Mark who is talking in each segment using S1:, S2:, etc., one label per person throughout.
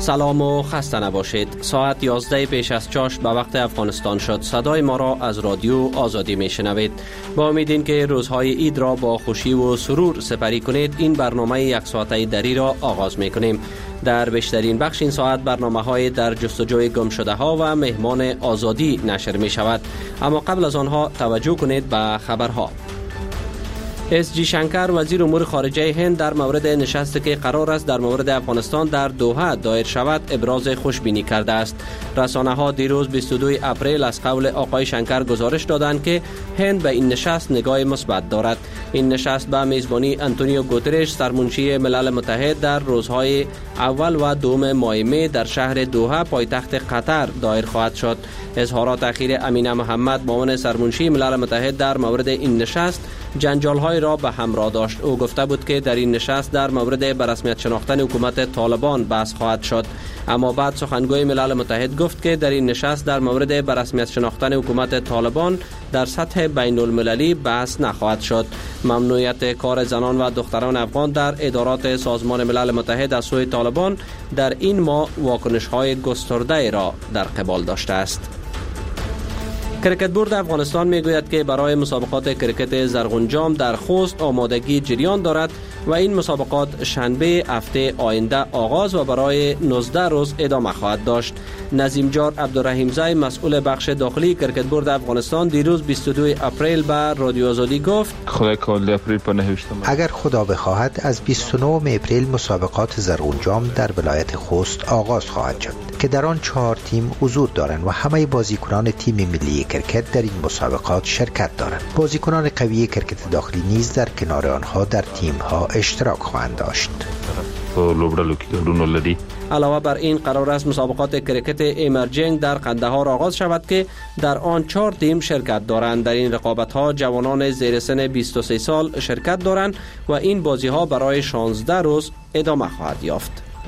S1: سلام و خسته نباشید. ساعت 11 پیش از چاش به وقت افغانستان شد. صدای ما را از رادیو آزادی میشنوید. با امید این که روزهای عید را با خوشی و سرور سپری کنید، این برنامه یک ساعته دری را آغاز میکنیم. در بیشترین بخش این ساعت برنامه‌های در جستجوی گم شده ها و مهمان آزادی نشر می شود. اما قبل از آنها توجه کنید به خبرها. اس جی شنکر وزیر امور خارجه هند در مورد نشستی که قرار است در مورد افغانستان در دوحه دایر شود ابراز خوشبینی کرده است. رسانه‌ها دیروز 22 اپریل از قول آقای شنکر گزارش دادند که هند به این نشست نگاه مثبت دارد. این نشست به میزبانی آنتونیو گوترش سرمنشی ملل متحد در روزهای اول و دوم ماه می در شهر دوحه پایتخت قطر دایر خواهد شد. اظهارات اخیر امینه محمد معاون سرمنشی ملل متحد در مورد این نشست جنجال‌های را به همراه داشت. او گفته بود که در این نشست در مورد به رسمیت شناختن حکومت طالبان بحث خواهد شد، اما بعد سخنگوی ملل متحد گفت که در این نشست در مورد به رسمیت شناختن حکومت طالبان در سطح بین المللی بحث نخواهد شد. ممنوعیت کار زنان و دختران افغان در ادارات سازمان ملل متحد از سوی طالبان در این ماه واکنش‌های گسترده را در قبال داشته است. کرکت بورد افغانستان میگوید که برای مسابقات کرکت زرغونجام در خوست آمادگی جریان دارد و این مسابقات شنبه هفته آینده آغاز و برای 19 روز ادامه خواهد داشت. نظیم جار عبدالرحیمزی مسئول بخش داخلی کرکت بورد افغانستان دیروز 22 اپریل به رادیو آزادی گفت
S2: اگر خدا بخواهد از 29 اپریل مسابقات زرغونجام در ولایت خوست آغاز خواهد شد که در آن 4 تیم حضور دارند و همه بازیکنان تیم ملی کرکت در این مسابقات شرکت دارند. بازیکنان قوی کرکت داخلی نیز در کنار آنها در تیم‌ها اشتراک خواهند داشت.
S1: علاوه بر این قرار است مسابقات کرکت ایمرجنگ در قندهار آغاز شود که در آن 4 تیم شرکت دارند. در این رقابت‌ها جوانان زیر سن 23 سال شرکت دارند و این بازی‌ها برای 16 روز ادامه خواهد یافت.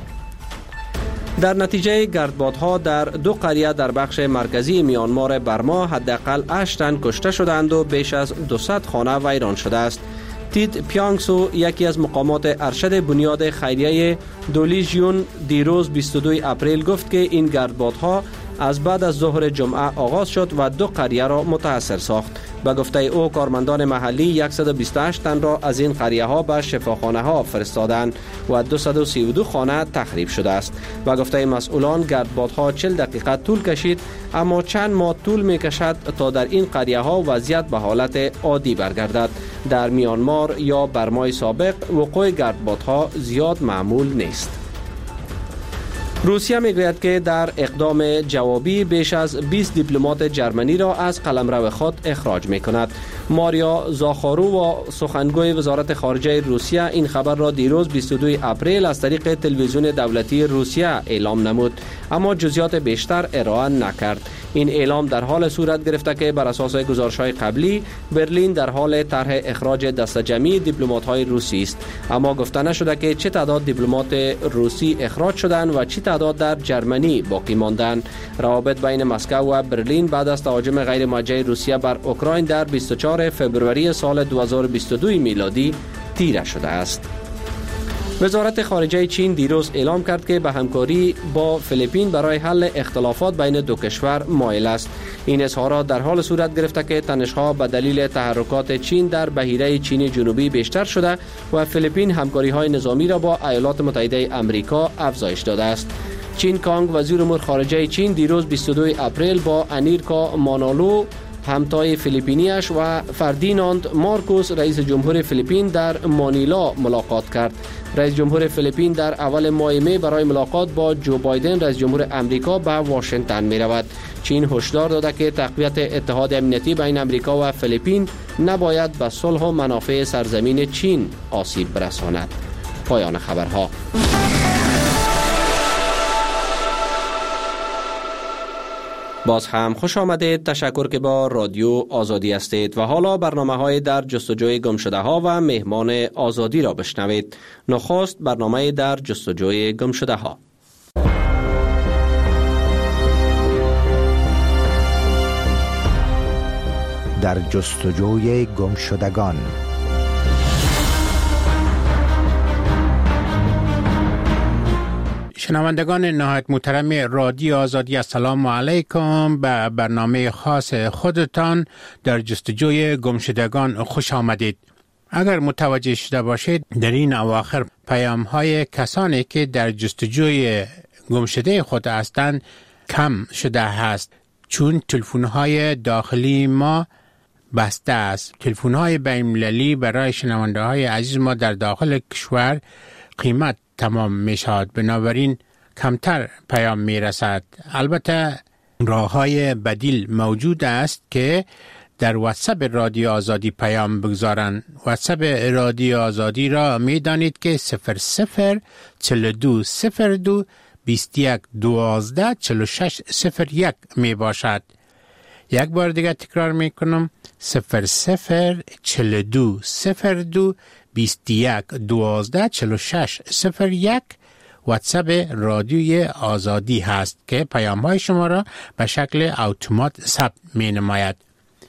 S1: در نتیجه گردبادها در 2 قریه در بخش مرکزی میانمار برما حداقل 8 تن کشته شدند و بیش از 200 خانه ویران شده است. تید پیانگسو یکی از مقامات ارشد بنیاد خیریه دولیژیون دیروز 22 اپریل گفت که این گردبادها از بعد از ظهر جمعه آغاز شد و 2 قریه را متاثر ساخت. به گفته او کارمندان محلی 128 تن را از این قریه ها به شفاخانه ها فرستادند و 232 خانه تخریب شده است. به گفته مسئولان گردبادها 40 دقیقه طول کشید، اما چند ماه طول می کشد تا در این قریه ها وضعیت به حالت عادی برگردد. در میانمار یا برمای سابق وقوع گردبادها زیاد معمول نیست. روسیه میگوید که در اقدام جوابی بیش از 20 دیپلمات جرمنی را از قلمرو خود اخراج میکند. ماریا زاخارو و سخنگوی وزارت خارجه روسیه این خبر را دیروز 22 اپریل از طریق تلویزیون دولتی روسیه اعلام نمود، اما جزئیات بیشتر ارائه نکرد. این اعلام در حال صورت گرفته که بر اساس گزارش‌های قبلی برلین در حال طرح اخراج دسته جمعی دیپلمات‌های روسی است، اما گفته نشده که چه تعداد دیپلمات روسی اخراج شدند و چه تعداد در جرمنی باقی ماندند. روابط بین مسکو و برلین بعد از تهاجم غیر موجه روسیه بر اوکراین در 24 فوریه سال 2022 میلادی تیره شده است. وزارت خارجه چین دیروز اعلام کرد که به همکاری با فیلیپین برای حل اختلافات بین دو کشور مایل است. این اظهارات در حال صورت گرفته که تنش‌ها به دلیل تحرکات چین در بحیره چین جنوبی بیشتر شده و فیلیپین همکاری‌های نظامی را با ایالات متحده آمریکا افزایش داده است. چین کانگ وزیر امور خارجه چین دیروز 22 اپریل با انیرکا مانالو همتای فیلیپینیش و فردیناند مارکوس رئیس جمهور فیلیپین در مانیلا ملاقات کرد. رئیس جمهور فیلیپین در اول ماه می برای ملاقات با جو بایدن رئیس جمهور امریکا به واشنگتن می رود. چین هشدار داده که تقویت اتحاد امنیتی بین امریکا و فیلیپین نباید به صلح و منافع سرزمین چین آسیب برساند. پایان خبرها. باز هم خوش آمدید. تشکر که با رادیو آزادی هستید و حالا برنامه‌های در جستجوی گمشده ها و مهمان آزادی را بشنوید. نخست برنامه در جستجوی گمشده ها.
S2: در جستجوی گمشدگان.
S3: شنوندگان نهایت محترم رادیو آزادی، السلام علیکم. به برنامه خاص خودتان در جستجوی گمشدگان خوش آمدید. اگر متوجه شده باشید در این اواخر پیام های کسانی که در جستجوی گمشده خود هستند کم شده است، چون تلفن های داخلی ما بسته است. تلفن های بین‌المللی برای شنونده های عزیز ما در داخل کشور قیمت تمام می شود، بنابراین کمتر پیام می رسد. البته راه های بدیل موجود است که در واتساپ رادیو آزادی پیام بگذارند. واتساپ رادیو آزادی را می دانید که 00 42 02 21 12 46 01 می باشد. یک بار دیگه تکرار می کنم، 00 42 02 21 12 46 01 واتساپ رادیوی آزادی هست که پیام های شما را به شکل اتومات ثبت می نماید.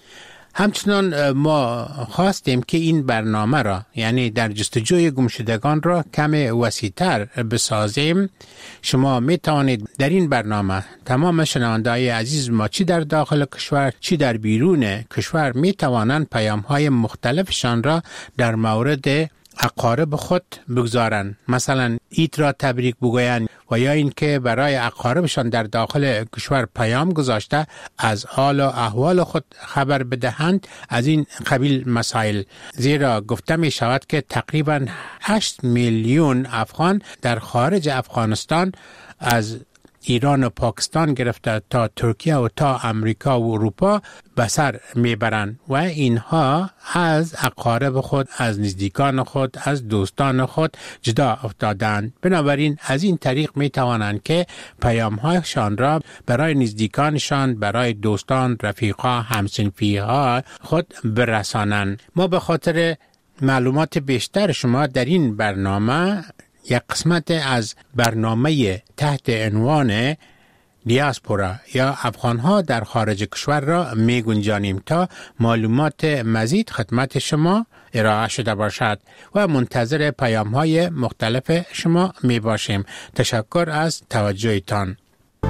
S3: همچنان ما خواستیم که این برنامه را، یعنی در جستجوی گمشدگان را کم وسیع‌تر بسازیم. شما می توانید در این برنامه تمام شنونده‌های عزیز ما چی در داخل کشور چی در بیرون کشور می توانند پیام های مختلفشان را در مورد اقارب خود بگذارند. مثلا عید را تبریک بگویند و یا اینکه برای اقاربشان در داخل کشور پیام گذاشته از حال و احوال خود خبر بدهند. از این قبیل مسائل، زیرا گفته می شود که تقریبا 8 میلیون افغان در خارج افغانستان از ایران و پاکستان گرفته تا ترکیه و تا امریکا و اروپا به سر میبرند و اینها از اقارب خود، از نزدیکان خود، از دوستان خود جدا افتادند. بنابراین از این طریق می توانند که پیام‌هایشان را برای نزدیکانشان، برای دوستان، رفیقا، همسنفی‌ها خود برسانند. ما به خاطر معلومات بیشتر شما در این برنامه یک قسمت از برنامه تحت عنوان دیاسپورا یا افغانها در خارج کشور را می گنجانیم تا معلومات مزید خدمت شما ارائه شده باشد و منتظر پیام های مختلف شما می باشیم. تشکر از توجهتان.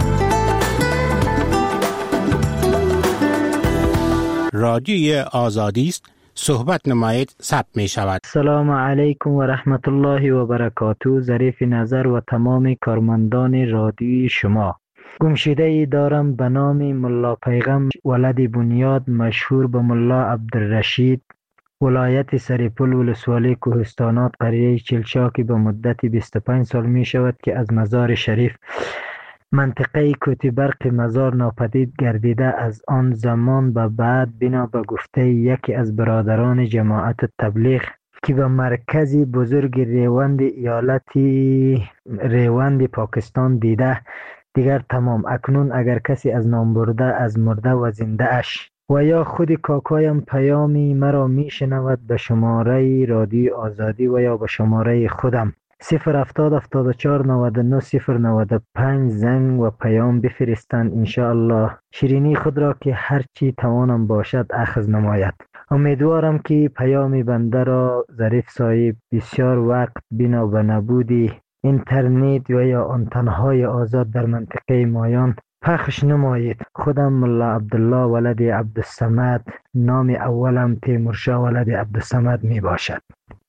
S3: رادیوی آزادی است، صحبت نمایید، ثبت می شود.
S4: سلام علیکم و رحمت الله و برکاته. ظریف نظر و تمام کارمندان رادیوی شما. گمشده ای دارم به نام ملا پیغم ولد بنیاد، مشهور به ملا عبدالرشید، ولایت سرپل، ولسوالی کوهستانات، قریه چلچاکی. به مدت 25 سال می شود که از مزار شریف منطقه کوتی برق مزار ناپدید گردیده. از آن زمان به بعد بنا به گفته یکی از برادران جماعت تبلیغ که به مرکزی بزرگ ریوند ایالتی ریوند پاکستان دیده، دیگر تمام. اکنون اگر کسی از نام برده از مرده و زنده اش و یا خود کاکایم پیامی مرا می شنود، به شماره رادیو آزادی و یا به شماره خودم 070 74 99 095 زنگ و پیام بفرستند. انشاءالله شیرینی خود را که هرچی توانم باشد اخذ نماید. امیدوارم که پیام بنده را ظریف صاحب بسیار وقت بنا به نبودی اینترنت و یا آنتنهای آزاد در منطقه مایان پخش نمایید. خودم ملا عبدالله ولد عبدالصمد، نام اولم تیمورشاه ولد عبدالصمد می باشد.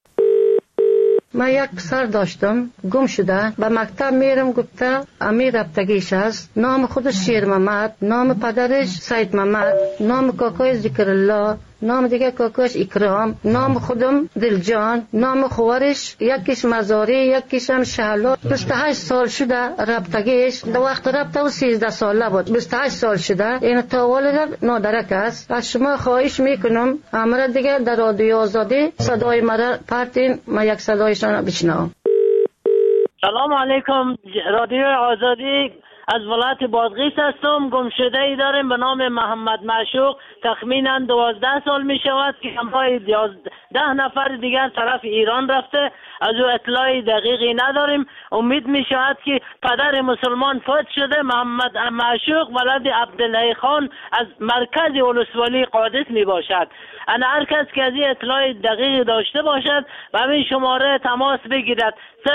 S5: من یک پسر داشتم گم شده، به مکتب میرم، گفته امیر رفتگیش است. نام خودش شیر محمد، نام پدرش سید محمد، نام کاکای ذکر الله، نام دیگه کاکاش اکرام، نام خودم دلجان، نام خوارش یکیش مزاری یکیش هم شهلا. 28 سال شده رفتگیش. در وقت رفته و 13 ساله بود. 28 سال شده. این تا والد نادرک است. از شما خواهش میکنم امر دیگه در رادیو آزادی صدای مرا پرتین، ما یک صدایشان بشنوم.
S6: سلام علیکم. رادیو آزادی از ولایت بادغیس هستم. گمشده ای داریم به نام محمد معشوق. تخمینا 12 سال می شود که همراه 10 نفر دیگر طرف ایران رفته. از او اطلاع دقیقی نداریم. امید می شود که پدر مسلمان فوت شده، محمد معشوق ولد عبدالله خان از مرکز ولسوالی قادس می باشد. انا هر کس که از این اطلاع دقیق داشته باشد و همین شماره تماس بگیرد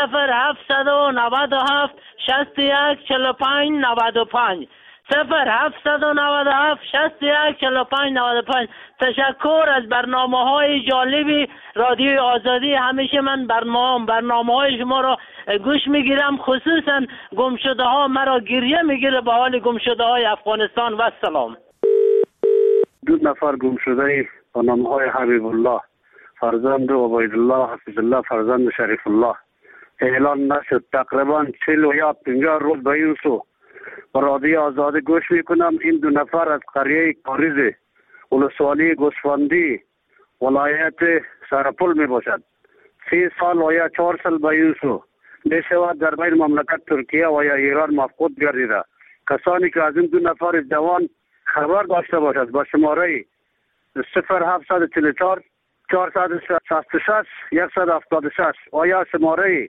S6: 0797 61 45 95 0797 61 45 95. تشکر از برنامه‌های جالبی رادیو آزادی. همیشه من برنامه‌های شما را گوش میگیرم، خصوصا گمشده ها مرا گریه میگیره به حال گمشده های افغانستان. و سلام.
S7: 2 نفر گمشده به نام های حبیب الله فرزند عبید الله حفظ الله فرزند شریف الله اعلان نشد. تقریبا 40 یا 50 روز به این سو به رادیو آزادی گوش میکنم. این 2 نفر از قریه کاریز ولسوالی گوسفندی ولایت سرپل می باشد. 3 سال و یا 4 سال به این سو می شود در بین مملکت ترکیه و یا ایران مفقود گردیده. کسانی که از این 2 نفر جوان خبر داشته باشد با شماره 0744 466 176 و یا شماره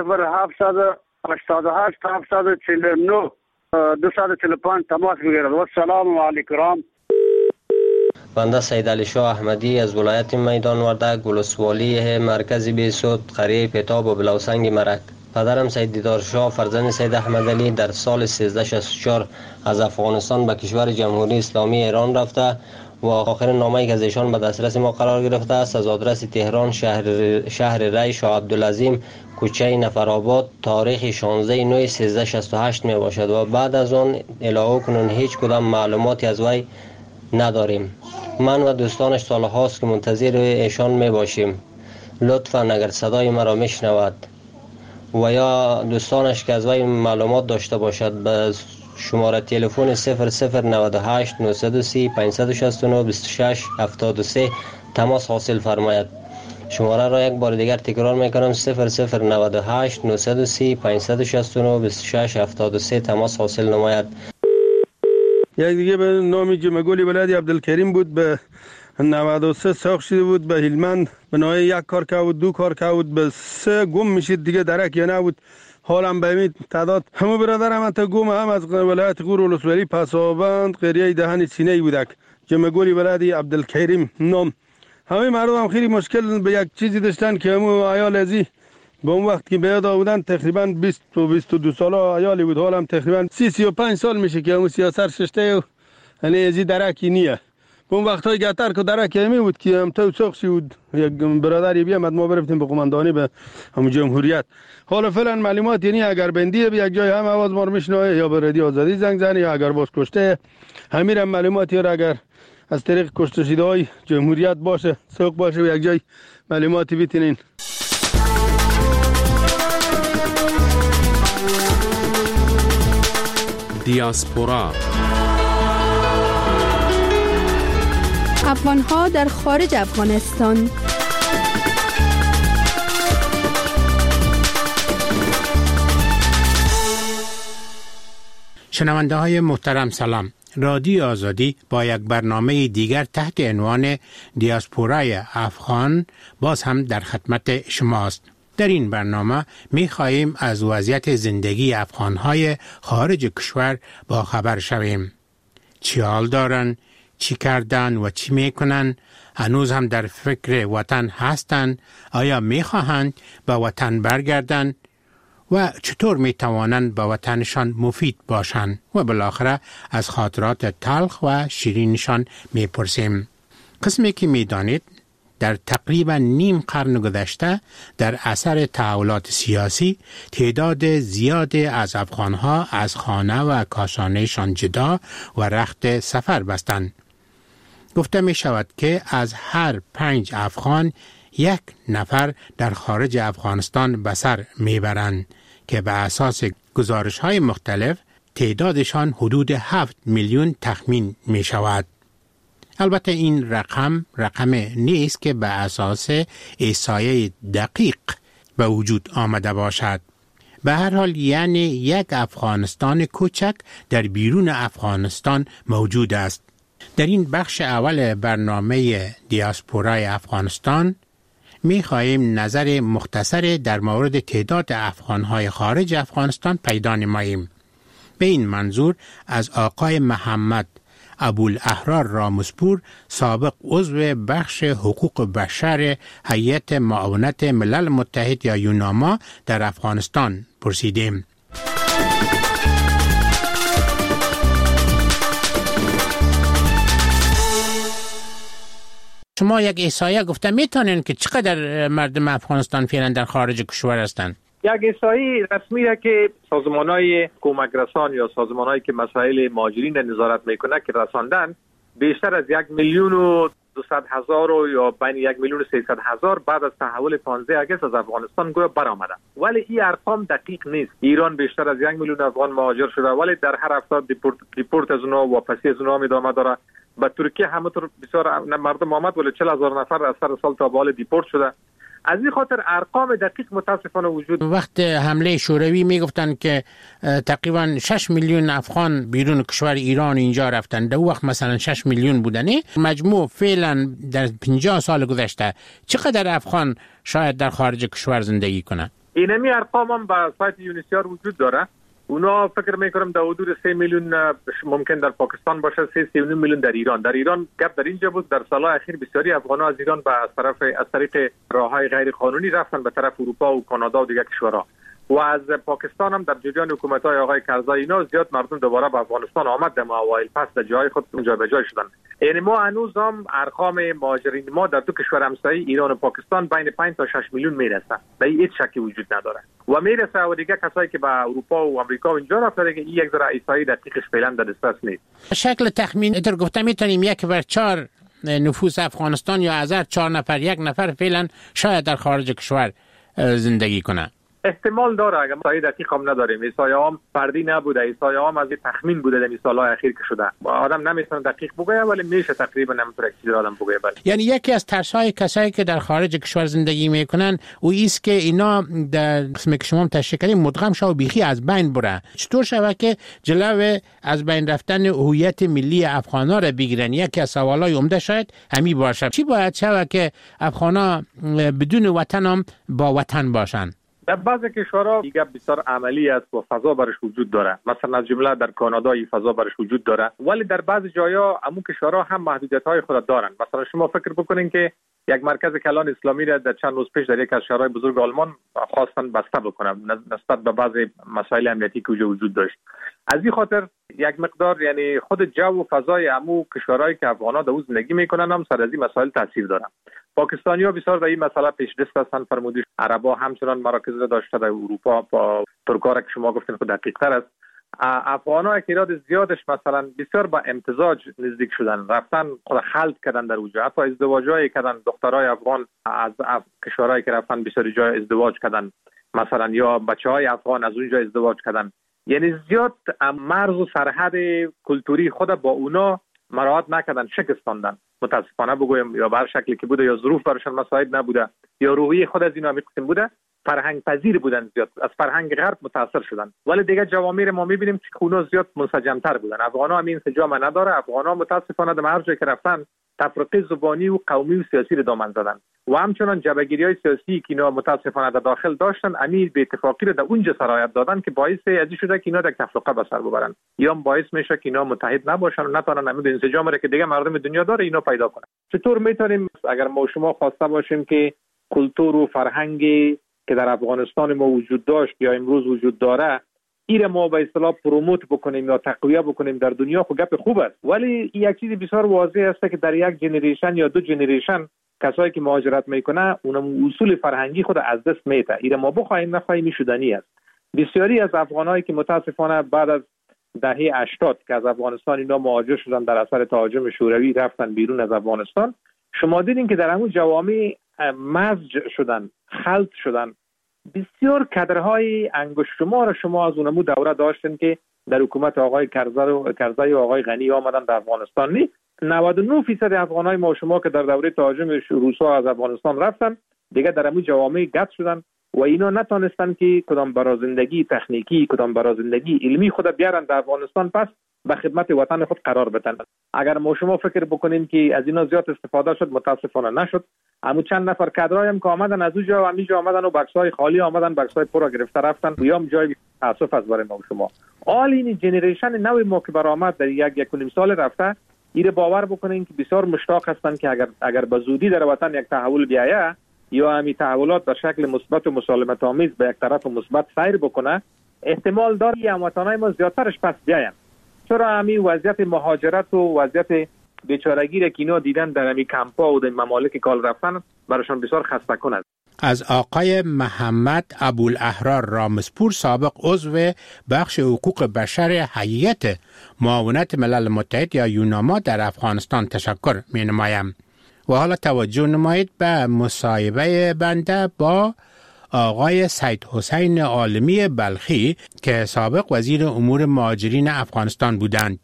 S7: 0788 749 245 تماس بگیرد. و السلام علیکم.
S8: بنده سید علی شاه احمدی از ولایت میدان وردک ولسوالی مرکزی بیسود قریه پیتاب و بلوسنگ مرک. پدرم سید دیدار شاه فرزند سید احمد علی در سال 1364 از افغانستان به کشور جمهوری اسلامی ایران رفته و آخر نامه‌ای که از ایشان به دسترس ما قرار گرفته است از آدرس تهران شهر ری شاه عبدالعظیم کوچه نفرآباد تاریخ 16/9/1368 می باشد و بعد از آن الهو کنون هیچ کدام معلوماتی از وی نداریم. من و دوستانش سالهاست که منتظر ایشان می باشیم. لطفاً اگر صدای مرا میشنود و یا دوستانش که از وی معلومات داشته باشد به شماره تلفن 0098 930 569 26 73 تماس حاصل فرماید. شماره را یک بار دیگر تکرار میکنم 0098 930 569 26 73 تماس حاصل نماید.
S9: یک دیگه به نام جمگولی ولادی عبدالکریم بود، به 93 ساخت شده بود، به هلمند به نوعی 1 کار که بود 2 کار که بود به 3 گم میشید دیگه درک یا نبود. حالم به این تعداد همه برادرم انتا گم هم از ولایت غور ولسوالی پسابند قریه دهن سینه بودک. جمگولی ولادی عبدالکریم نام. همه مردم هم خیلی مشکل به یک چیزی داشتن که همون عیال ازی به اون وقت که بیاد بودن تقریبا 20 و 22 ساله عیالی بود. حالم تقریبا 30-35 سال میشه که همون سیاست ششته یعنی ازی درکی نیه. به اون وقت های گتر که درکی همی بود که هم تو ساخشی بود یک برادری بیامد ما برفتیم به قماندانی به همون جمهوریت. حالا فعلا معلومات یعنی اگر بندیه به یک جای هم آواز ما رو میشنوه یا به رادیو آزادی زنگ زنی یا اگر باز کشته همین هم معلوماتی را اگر از طریق کشته شده های جمهوریت باشه سوق باشه و یک جای معلوماتی بیتینین.
S10: دیاسپورا
S11: افغان‌ها در خارج افغانستان.
S3: شنونده های محترم سلام. رادیو آزادی با یک برنامه دیگر تحت عنوان دیاسپورای افغان باز هم در خدمت شماست. در این برنامه می خواهیم از وضعیت زندگی افغانهای خارج کشور با خبر شویم. چی حال دارن، چی کردن و چی میکنن، هنوز هم در فکر وطن هستند، آیا میخواهند به وطن برگردن و چطور میتوانند به وطنشان مفید باشند و بالاخره از خاطرات تلخ و شیرینشان میپرسیم. قسمی که میدانید در تقریبا نیم قرن گذشته در اثر تحولات سیاسی تعداد زیادی از افغانها از خانه و کاشانهشان جدا و رخت سفر بستند. گفته می شود که از هر 5 افغان 1 نفر در خارج افغانستان به سر می برند که به اساس گزارش های مختلف تعدادشان حدود 7 میلیون تخمین می شود. البته این رقم نیست که به اساس احصایه دقیق به وجود آمده باشد. به هر حال یعنی یک افغانستان کوچک در بیرون افغانستان موجود است. در این بخش اول برنامه دیاسپورای افغانستان می خواهیم نظر مختصر در مورد تعداد افغانهای خارج افغانستان پیدا نماییم. به این منظور از آقای محمد ابوالاحرار رامسپور، سابق عضو بخش حقوق بشر هیئت معاونت ملل متحد یا یوناما در افغانستان پرسیدیم. شما یک احصایه گفته میتونین که چقدر مردم افغانستان فعلا در خارج کشور هستند؟
S10: یک احصایی رسمی را که سازمان‌های کمک رسان یا سازمان‌هایی که مسائل مهاجرین نظارت میکنه که رساندن، بیشتر از 1,200,000 یا بین 1,300,000 بعد از تحول 15 اگست از افغانستان گویا برآمده. ولی این ارقام دقیق نیست. ایران بیشتر از 1,000,000 افغان مهاجر شده، ولی در هر هفته دیپورت از اونها واپسی از اونها ادامه داره. به ترکیه همونطور بسیار مردم آمد، ولی 40,000 نفر از سر سال تا به حال دیپورت شده. از این خاطر ارقام دقیق متاسفانه وجود.
S3: وقت حمله شوروی میگفتن که تقریبا 6 میلیون افغان بیرون کشور ایران اینجا رفتن. در وقت مثلا 6 میلیون بودنی. مجموع فعلا در 50 سال گذشته چقدر افغان شاید در خارج کشور زندگی کنند؟
S10: اینمی ارقام هم به سایت یونیسیار وجود داره. اونا فکر میکنم در حدود 3 میلیون ممکن در پاکستان باشه، 3.9 میلیون در ایران. در ایران گپ در اینجا بود در سالهای اخیر بسیاری افغان‌ها از ایران از طریق راههای غیر قانونی رفتن به طرف اروپا و کانادا و دیگر کشورها. و از پاکستان هم در جریان حکومت‌های آقای کرزای اینا زیاد مردم دوباره به افغانستان آمد. در اوایل پس در جای خود اونجا به جای شدن. یعنی ما هنوز هم ارقام مهاجرین ما در دو کشور همسایه ایران و پاکستان بین 5 تا 6 میلیون میرسه. به هیچ شکی وجود نداره. و میرسه و دیگه کسایی که به اروپا و آمریکا و اینجا رفتن دیگه یک ذره احصایی دقیقش فعلا در دسترس نیست.
S3: شکل تخمینی در گفته میتونیم 1/4 نفوس افغانستان یا از هر 4 نفر 1 نفر فعلا شاید در خارج کشور زندگی کنه.
S10: احتمال داره، اگر احصایی دقیق هم نداریم. احصایی هم فردی نبوده، احصایی هم از تخمین بوده در سالهای اخیر که شده. آدم نمیتونه دقیق بگه، ولی میشه تقریبا نمیتونه چیزی آدم بگه. بله.
S3: یعنی یکی از ترس‌های کسایی که در خارج کشور زندگی میکنن او است که اینا در قسمی که شما تشریح کردید مدغم شو بیخی از بین بره. چطور شوه که جلو از بین رفتن هویت ملی افغانا را بگیرن؟ یکی از سوالای عمده شاید همین باشه. چی باید شوه که افغانا بدون وطن هم با وطن باشن؟
S10: در بعضی کشورها دیگه بسیار عملی است و فضا برش وجود داره. مثلا از جمله در کانادا این فضا برش وجود داره، ولی در بعضی جاها همون کشورها هم محدودیت‌های خود دارن. مثلا شما فکر بکنین که یک مرکز کلان اسلامی را در چند روز پیش در یک از شهرهای بزرگ آلمان خواستن بسته بکنن نسبت به بعضی مسائل امنیتی که وجود داشت. از این خاطر یک مقدار یعنی خود جو و فضای عمو کشورهایی که افغان‌ها در اون زندگی میکنن هم سر از این مسائل تاثیر داره. پاکستانی‌ها بسیار در این مسئله پیشرفت هستند. فرمودید عرب‌ها همچنان مراکز داشته در اروپا با ترک‌ها که شما گفتین خود دقیق‌تر است. افغان‌ها که تعداد زیادش مثلا بسیار با امتزاج نزدیک شدن، رفتن خود خلط کردن در اونجا، حتی ازدواج‌های کردن. دخترای افغان از کشورهایی که رفتن بسیار جای ازدواج کردن، مثلا یا بچه‌های افغان از اونجا ازدواج کردن. یعنی زیاد مرز و سرحد کلتوری خود با اونا مراعات نکردن، شکستاندن. متاسفانه بگویم یا به هر شکلی که بوده، یا ظروف براشون مساعد نبوده، یا روحیه خود از اینا میگفتیم بوده، فرهنگ پذیر بودن، زیاد از فرهنگ غرب متاثر شدن. ولی دیگه جوامع ما میبینیم که اونا زیاد منسجم‌تر بودن. افغان‌ها هم این انسجام نداره. افغان‌ها متاسفانه در هر جایی که رفتن تفرقه زبانی و قومی و سیاسی رو دامن زدن و همچنان جبهه‌گیری‌های سیاسی که اینا متاسفانه در داخل داشتن امیر به اتفاقی رو در اونجا سرایت دادن که باعث ازی شده که اینا در تفرقه به سر ببرن، یا باعث میشه که اینا متحد نباشن و نتونن همین انسجام رو که دیگه مردم دنیا داره اینا پیدا کنن. چطور میتونیم اگر ما شما خواسته باشیم که کلتور و فرهنگی که در افغانستان ما وجود داشت یا امروز وجود داره ایره ما به اصطلاح پروموت بکنیم یا تقویت بکنیم در دنیا، خب گپ خوب است، ولی یک چیز بسیار واضح است که در یک جنریشن یا دو جنریشن کسایی که مهاجرت میکنه اونم اصول فرهنگی خود از دست میده. ایره ما بخوایم نخواهیم شدنی است. بسیاری از افغانایی که متاسفانه بعد از دهه 80 که از افغانستان اینا مهاجر شدن در اثر تهاجم شوروی رفتن بیرون از افغانستان، شما دیدین که در همون جوامع مزج شدن، خلط شدن. بسیار کادرهای انگشت شمار شما از اونمو دوره داشتن که در حکومت آقای کرزای و آقای غنی آمدن در افغانستان. نی 99% افغانای ما شما که در دوره تهاجم روسا از افغانستان رفتن دیگه در همون جوامع گت شدن و اینا نتونستن که کدام برای زندگی تکنیکی کدام برای زندگی علمی خود بیارن در افغانستان. پس به خدمت وطن خود قرار بدن. اگر ما شما فکر بکنیم که از اینا زیاد استفاده شد، متاسفانه نشد. همون چند نفر کادرای هم که آمدن از اونجا و همیجا آمدن و بکس‌های خالی آمدن، بکس‌های پر را گرفته رفتن. بیام جای تاسف از برای ما شما. حال این جنریشن نوی ما که برآمد در یک و نیم سال رفته، ایره باور بکنین که بسیار مشتاق هستند که اگر به زودی در وطن یک تحول بیاید یا همین تحولات به شکل مثبت و مسالمت آمیز به یک طرف مثبت سیر بکنه، احتمال داره هموطنای ما زیادترش پس بیاین. چرا همین وضعیت مهاجرت و وضعیت بیچارگی را که اینا دیدن در همین کمپا و در ممالک کال رفتن براشون بسیار خسته کنه.
S3: از آقای محمد ابوالاحرار رامسپور، سابق عضو بخش حقوق بشر هیئت معاونت ملل متحد یا یوناما در افغانستان تشکر می نمایم. و حالا توجه نمایید به مصاحبه بنده با آقای سید حسین عالمی بلخی که سابق وزیر امور مهاجرین افغانستان بودند.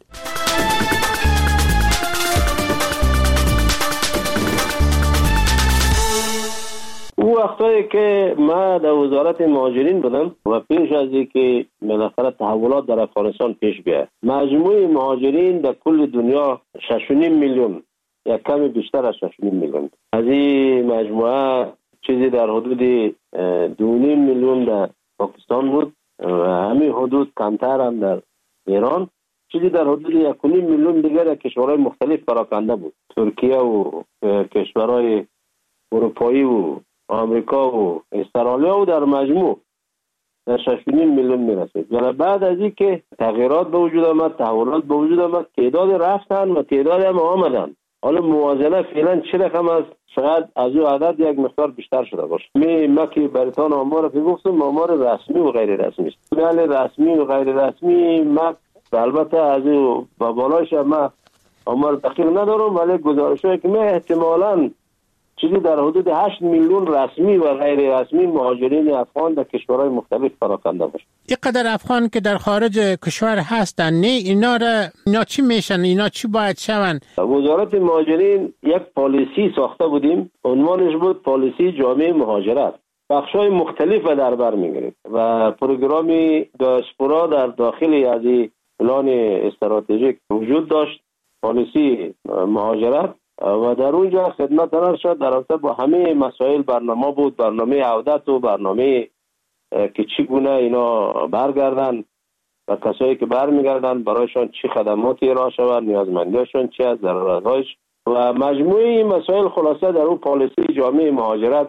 S12: او وقتایی که ما در وزارت مهاجرین بودم و پیش از اینکه بالاخره تحولات در افغانستان پیش بیاید، مجموع مهاجرین در کل دنیا 6.5 میلیون، یا کمی بیشتر از 6.5 میلیون. از این مجموعه چیزی در حدود 2.5 میلیون در پاکستان بود و همین حدود کمتر هم در ایران. چیزی در حدود 1.5 میلیون دیگر در کشورهای مختلف پراکنده بود، ترکیه و کشورهای اروپایی و آمریکا و استرالیا و در مجموع در 6.5 میلیون میرسید. و بعد از این که تغییرات به وجود آمد، تحولات به وجود آمد، تعداد رفتن و تعداد هم آمدن. حالا موازنه فعلا چه رقم است؟ شاید از او عدد یک مقدار بیشتر شده باشه. ما که برتان آمار که گفتم آمار رسمی و غیر رسمی است. بله رسمی و غیر رسمی ما البته از او با بالایش ما آمار دقیق ندارم، ولی گزارش‌هایی که ما احتمالاً چیزی در حدود 8 میلیون رسمی و غیر رسمی مهاجرین افغان در کشورهای مختلف پراکنده باشه.
S3: اینقدر افغان که در خارج کشور هستن، نه اینا چی میشن؟ اینا چی باید شون؟
S12: وزارت مهاجرین یک پالیسی ساخته بودیم، عنوانش بود پالیسی جامعه مهاجرت. بخش‌های مختلف در بر می‌گرفت و پروگرامی دیاسپورا در داخل از این پلان استراتژیک وجود داشت، پالیسی مهاجرت، و در اونجا خدمت ارشد در رابطه با همه مسائل برنامه بود، برنامه عودت و برنامه که چگونه اینا برگردن و کسایی که برمیگردن برایشان چی خدماتی ارائه شود، نیازمندیشون چی است، ضرورت‌هاش و مجموعه این مسائل خلاصه در اون پالیسی جامعه مهاجرت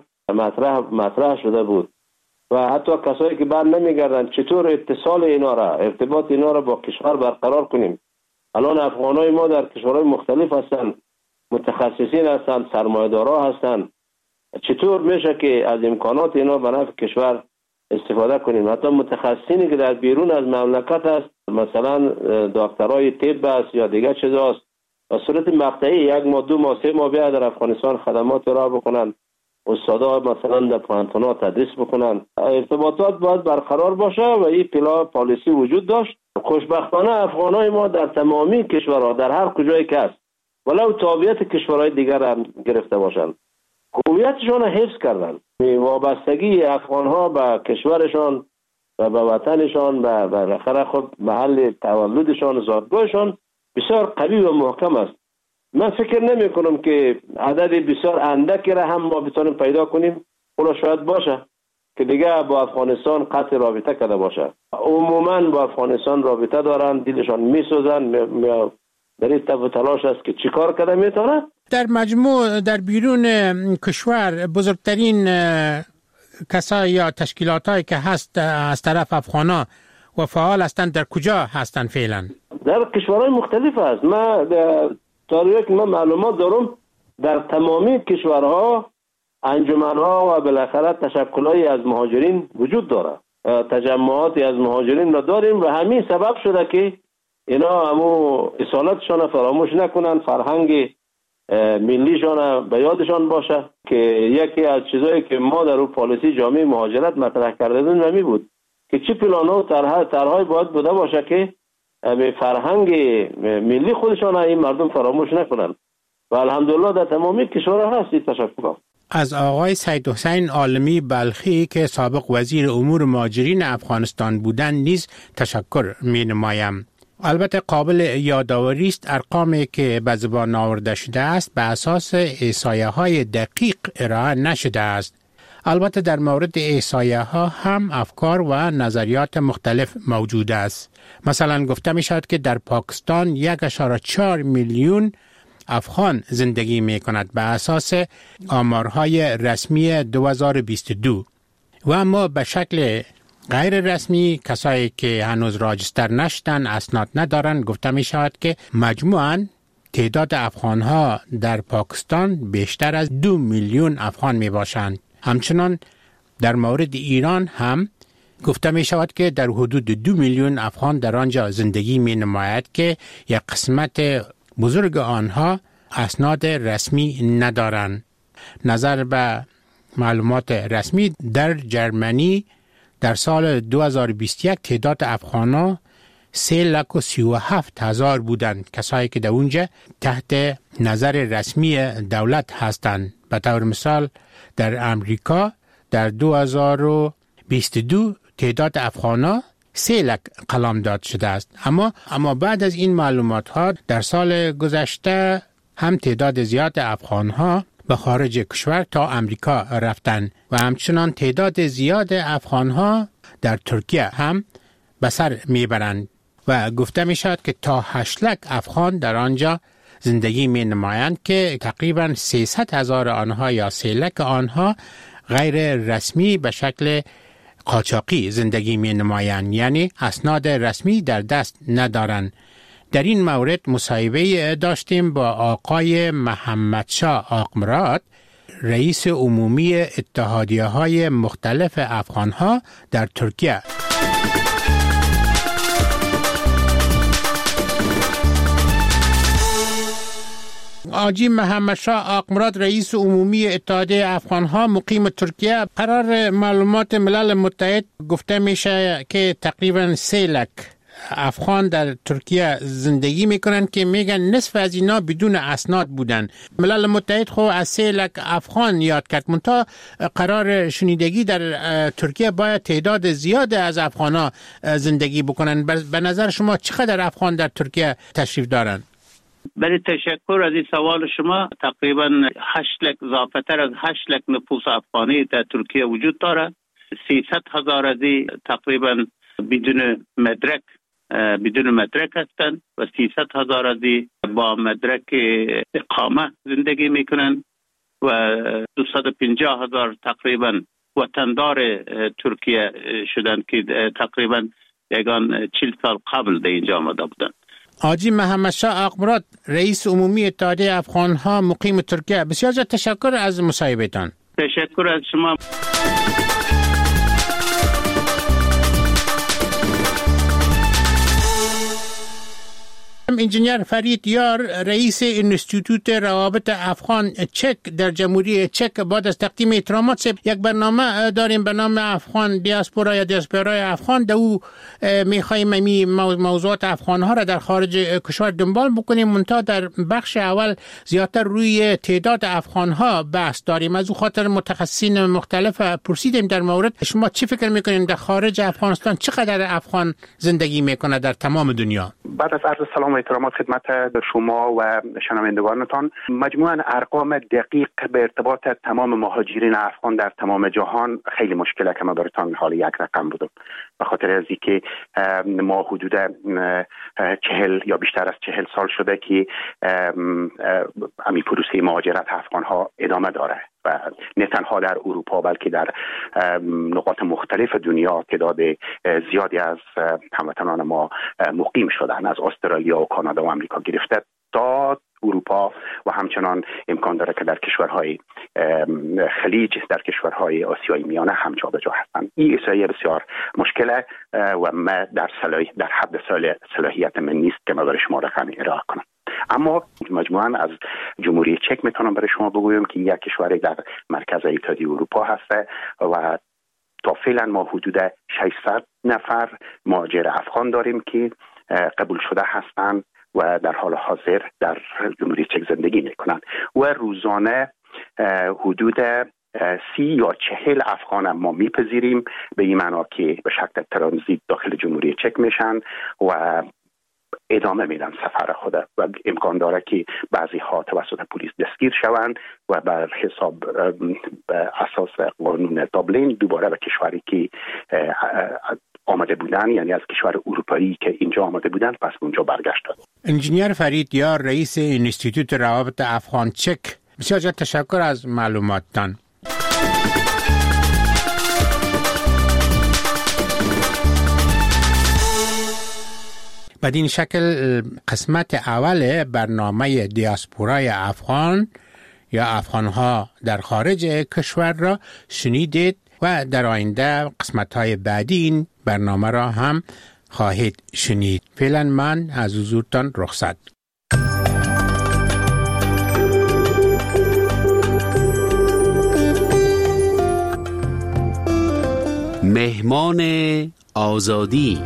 S12: مطرح شده بود. و حتی کسایی که بر نمیگردن چطور اتصال اینا را، ارتباط اینا را با کشور برقرار کنیم. الان افغانای ما در کشورهای مختلف هستند، متخصصین هستند، سرمایه‌دارا هستند. چطور میشه که از امکانات اینا به نفع کشور استفاده کنیم؟ حتی متخصصینی که در بیرون از مملکت است، مثلا دکترای طب است یا دیگر چیزاست، به صورت مقطعی 1 ماه 2 ماه 3 ماه بیاد در افغانستان خدمات ارائه بکنن، استادا مثلا در پانتونا تدریس بکنن. ارتباطات باید برقرار باشه و این پالیسی وجود داشت. خوشبختانه افغانای ما در تمامی کشورها در هر کجایی که است، ولو تابعیت کشورهای دیگر هم گرفته باشند، هویتشان را حفظ کردن. وابستگی افغانها به کشورشان و به وطنشان و بالاخره خود محل تولدشان، زادگاهشان بسیار قوی و محکم است. من فکر نمی کنم که عدد بسیار اندکی را هم ما بتونیم پیدا کنیم. اونا شاید باشه که دیگه با افغانستان قطع رابطه کرده باشه. عموما با افغانستان رابطه دارن، دلشان میسوزن، در این تف و تلاش است که چیکار کرده میتونه.
S3: در مجموع در بیرون کشور بزرگترین کسایی یا تشکیلاتایی که هست از طرف افغانا و فعال هستند در کجا هستند فعلا؟
S12: در کشورهای مختلف است. ما تاریخ ما معلومات دارم در تمامی کشورها انجمنها و بالاخره تشکلایی از مهاجرین وجود داره، تجمعاتی از مهاجرین را داریم و همین سبب شده که اینا همو اصالتشان فراموش نکنن، فرهنگ ملیشان به یادشان باشه که یکی از چیزایی که ما در اون پالیسی جامعه مهاجرت مطرح کرده بودیم نمی بود که چه پلان‌ها و طرح‌های باید بوده باشه که فرهنگ ملی خودشان این مردم فراموش نکنن و الحمدلله در تمامی کشورها هست. تشکر
S3: از آقای سید حسین عالمی بلخی که سابق وزیر امور مهاجرین افغانستان بودند نیز تشکر می نمایم. البته قابل یادآوری است ارقامی که به زبان آورده شده است به اساس احصایه‌های دقیق ارائه نشده است. البته در مورد احصایه‌ها هم افکار و نظریات مختلف موجود است. مثلا گفته می شود که در پاکستان 1.4 میلیون افغان زندگی می کند به اساس آمارهای رسمی 2022 و اما به شکل غیر رسمی کسایی که هنوز راجستر نشدن اسناد ندارن گفته می شود که مجموعاً تعداد افغانها در پاکستان بیشتر از 2 میلیون افغان می باشند. همچنان در مورد ایران هم گفته می شود که در حدود 2 میلیون افغان در آنجا زندگی می نماید که یک قسمت بزرگ آنها اسناد رسمی ندارند. نظر به معلومات رسمی در جرمنی در سال 2021 تعداد افغان‌ها 337,000 بودند، کسایی که در اونجا تحت نظر رسمی دولت هستند. به طور مثال در امریکا در 2022 تعداد افغان‌ها 3 لک قلمداد شده است. اما بعد از این معلومات ها در سال گذشته هم تعداد زیاد افغان‌ها به خارج کشور تا امریکا رفتن و همچنان تعداد زیاد افغان‌ها در ترکیه هم به سر میبرند و گفته می شود که تا 8 لک افغان در آنجا زندگی می نمایند که تقریبا 300,000 آنها یا 3 لک آنها غیر رسمی به شکل قاچاقی زندگی می نمایند، یعنی اسناد رسمی در دست ندارند. در این مورد مصاحبه داشتیم با آقای محمدشاه آقمراد، رئیس عمومی اتحادیه‌های مختلف افغان‌ها در ترکیه. آجی محمدشاه آقمراد، رئیس عمومی اتحادیه افغان‌ها مقیم ترکیه. قرار معلومات ملل متحد گفته میشه که تقریبا 3 لک افغان در ترکیه زندگی میکنن که میگن نصف از اینا بدون اسناد بودن. ملل متحد خو از 3 لک افغان یاد کرد، منتها قرار شنیدگی در ترکیه باید تعداد زیاد از افغانا زندگی بکنن. به نظر شما چقدر افغان در ترکیه تشریف دارن؟
S13: بله، تشکر از این سوال شما. تقریبا 8 لک، اضافتر از 8 لک نفوس افغانی در ترکیه وجود داره. 300,000 از این تقریبا بدون مدرک هستند و 300,000 از این با مدرک اقامه زندگی میکنن و 250,000 تقریبا وطندار ترکیه شدن که تقریبا یگان 40 سال قبل در اینجا آمده بودن.
S3: آجی محمدشاه آقمراد، رئیس عمومی اتحادیه افغان‌ها مقیم ترکیه، بسیار تشکر از مصاحبه‌تان.
S13: تشکر از شما.
S3: انجینیر فرید یار، رئیس انستیتوت روابط افغان چک در جمهوری چک، بعد از تقدیم احترامات یک برنامه داریم به نام افغان دیاسپورا یا دیاسپورای افغان. در او میخواییم موضوعات افغان ها را در خارج کشور دنبال بکنیم، منتها در بخش اول زیادتر روی تعداد افغان ها بحث داریم. از او خاطر متخصصین مختلف پرسیدیم در مورد شما چی فکر میکنین در خارج افغانستان چقدر افغان زندگی میکنه در تمام دنیا؟
S14: بعد از عرض سلام و احترامات خدمت شما و شنوندگانتان، مجموعاً ارقام دقیق به ارتباط تمام مهاجرین افغان در تمام جهان خیلی مشکله که ما براتون حال یک رقم بودم، به خاطر از اینکه ما حدود 40 یا بیشتر از 40 سال شده که همین پروسه مهاجرت افغان ها ادامه داره و نه تنها در اروپا بلکه در نقاط مختلف دنیا تعداد زیادی از هموطنان ما مقیم شدن، از استرالیا و کانادا و آمریکا گرفته تا اروپا و همچنان امکان داره که در کشورهای خلیج، در کشورهای آسیای میانه هم جابجا هستند. این احصایه بسیار مشکله و ما در حد صلاحیت من نیست که ما برای شما رقمی ارائه کنم. اما مجموعاً از جمهوری چک میتونم برای شما بگویم که یک کشوری در مرکز اتحادیه اروپا هست و تا فعلا ما حدود 600 نفر مهاجر افغان داریم که قبول شده هستند و در حال حاضر در جمهوری چک زندگی میکنند و روزانه حدود 30 یا 40 افغان ما میپذیریم، به این معنا که به شکل ترانزیت داخل جمهوری چک میشن و ادامه میدن سفر خود و امکان داره که بعضی ها توسط پلیس دستگیر شوند و بر حساب اساس قانون دابلین دوباره به کشوری که آمده بودن، یعنی از کشور اروپایی که اینجا آمده بودن، پس اونجا برگشتند.
S3: انجینیر فرید یار، رئیس انستیتوت روابط افغان چک، بسیار تشکر از معلوماتتان. بدین شکل قسمت اول برنامه دیاسپورای افغان یا افغانها در خارج کشور را شنیدید و در آینده قسمت‌های بعدی این برنامه را هم خواهید شنید. فعلا من از حضورتان رخصت.
S1: مهمان آزادی.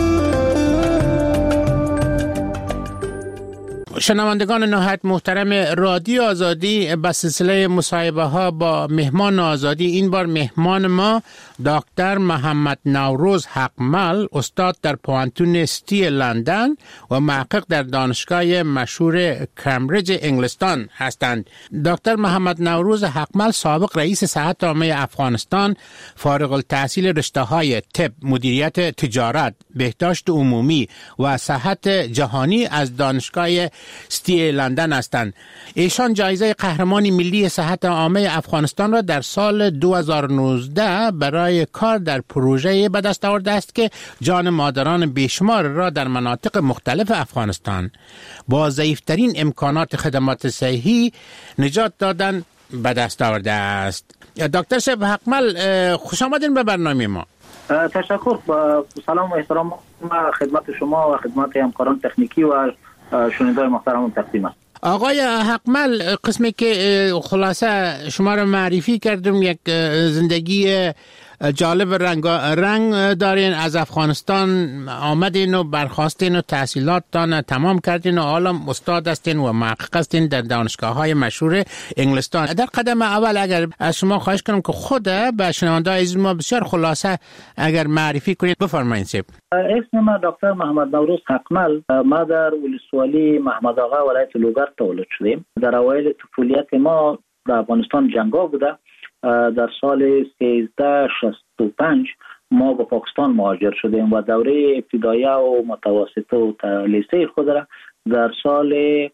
S3: شنوندگان نهایت محترم رادیو آزادی، به سلسله مصاحبه ها با مهمان آزادی، این بار مهمان ما دکتر محمد نوروز حقمل، استاد در پوانتون سیتی لندن و محقق در دانشگاه مشهور کمبریج انگلستان هستند. دکتر محمد نوروز حقمل سابق رئیس صحت عامه افغانستان، فارغ التحصیل رشته های طب، مدیریت تجارت، بهداشت عمومی و صحت جهانی از دانشگاه سیتی لندن هستند. ایشان جایزه قهرمان ملی صحت عامه افغانستان را در سال 2019 برای کار در پروژه به دست آورده است که جان مادران بیشمار را در مناطق مختلف افغانستان با ضعیفترین امکانات خدمات صحی نجات دادن به دست آورده است. دکتر شب حقمل، خوش آمدین به برنامه ما.
S15: تشکر. با سلام و احترام خدمت شما و خدمت همکاران تکنیکی و شنوندگان محترم تقدیم است.
S3: آقای حقمل، قسمی که خلاصه شما را معرفی کردم، یک زندگی جالب رنگ دارین. از افغانستان آمدین و برخواستین و تحصیلاتتان تمام کردین و حالا استاد هستین و محقق هستین در دانشگاه های مشهور انگلستان. در قدم اول اگر از شما خواهش کنم که خود به شنونده عزیز ما بسیار خلاصه اگر معرفی کنید، بفرمایید.
S15: اسم من دکتر محمد نوروز حقمل. ما در ولسوالی محمد آقا ولایت لوگر تولد شدیم. در اوایل طفولیت ما در افغانستان جنگا بوده. در سال 1365 ما به پاکستان مهاجر شدیم و دوره ابتداییه و متوسطه و لیسه خود را در سال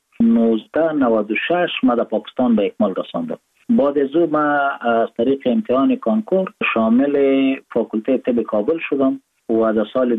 S15: 1996 ما در پاکستان به اکمال رساندم. بعد از او ما از طریق امتحان کانکور شامل فاکولته طب کابل شدم و در سال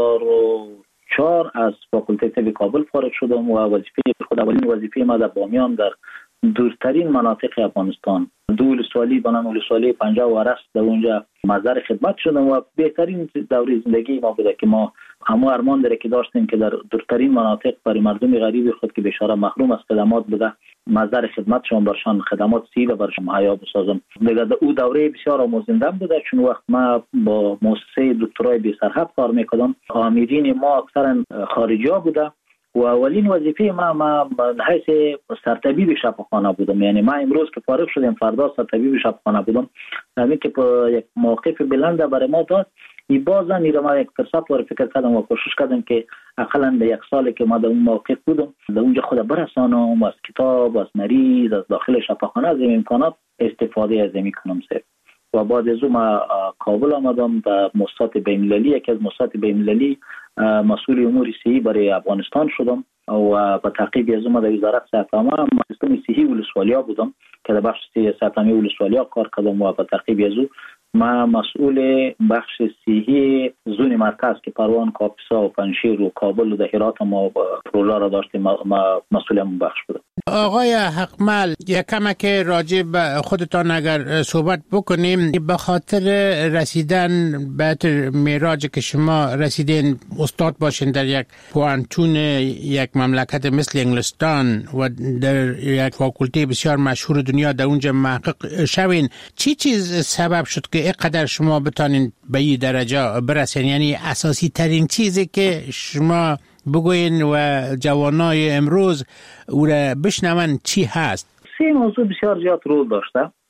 S15: 2004 از فاکولته طب کابل فارغ شدم و وظیفه خود اولین وظیفه ما در بامیان در دورترین مناطق افغانستان دو ولسوالی بنام ولسوالی پنجاب و رست در اونجا مزار خدمت شدم و بهترین دوره زندگی ما بوده که ما همه ارمان داره که داشتیم که در دورترین مناطق برای مردم غریب خود که بیچاره محروم از خدمات بوده مزار خدمت شدم، برشان خدمات سیده برشان مهیا بسازم. دیگه او دوره بسیار آموزنده بوده، چون وقت ما با مؤسسه دکترای بی سرحد کار میکردم. آمرین ما اکثرا خارجی ها بوده و اولین وظیفه ما حیث سرطبیب شفاخانه بودم. یعنی ما امروز که فارغ شدیم فردا سرطبیب شفاخانه بودم. همین که یک موقف بلند برای ما داد، این بازن این ما یک فرصت وارد فکر کردم و کوشش کردم که اقلا به یک سال که ما در اون موقف بودم در اونجا خود برسانم و از کتاب، از مریض، از داخل شفاخانه از این امکانات استفاده از این کنم. و بعد از اون ما کابل آمدم و مؤسسات بین‌المللی، یکی از مؤسسات بین‌المللی مسئول امور صحی برای افغانستان شدم و به تعقیب از اون در وزارت صحت عامه سیستم صحی ولسوالیا بودم که در بخش صحت عامه ولسوالیا کار کردم و به تعقیب از اون ما مسئول بخش صحی زون مرکز که پروان، کاپیسا و پنجشیر و کابل و هرات ما پروژه را داشتیم، ما مسئول اون بخش بودم.
S3: آقای حقمل، یکم که راجع به خودتان اگر صحبت بکنیم، به خاطر رسیدن به معراج که شما رسیدین استاد باشین در یک پوانتون یک مملکت مثل انگلستان و در یک فاکولته بسیار مشهور دنیا در اونجا محقق شوین، چی چیز سبب شد که اینقدر شما بتانین به این درجه برسین؟ یعنی اساسی ترین چیزی که شما بگوین و جوانای امروز او را بشنون چی هست؟
S15: سه موضوع بسیار زیاد رول داشته.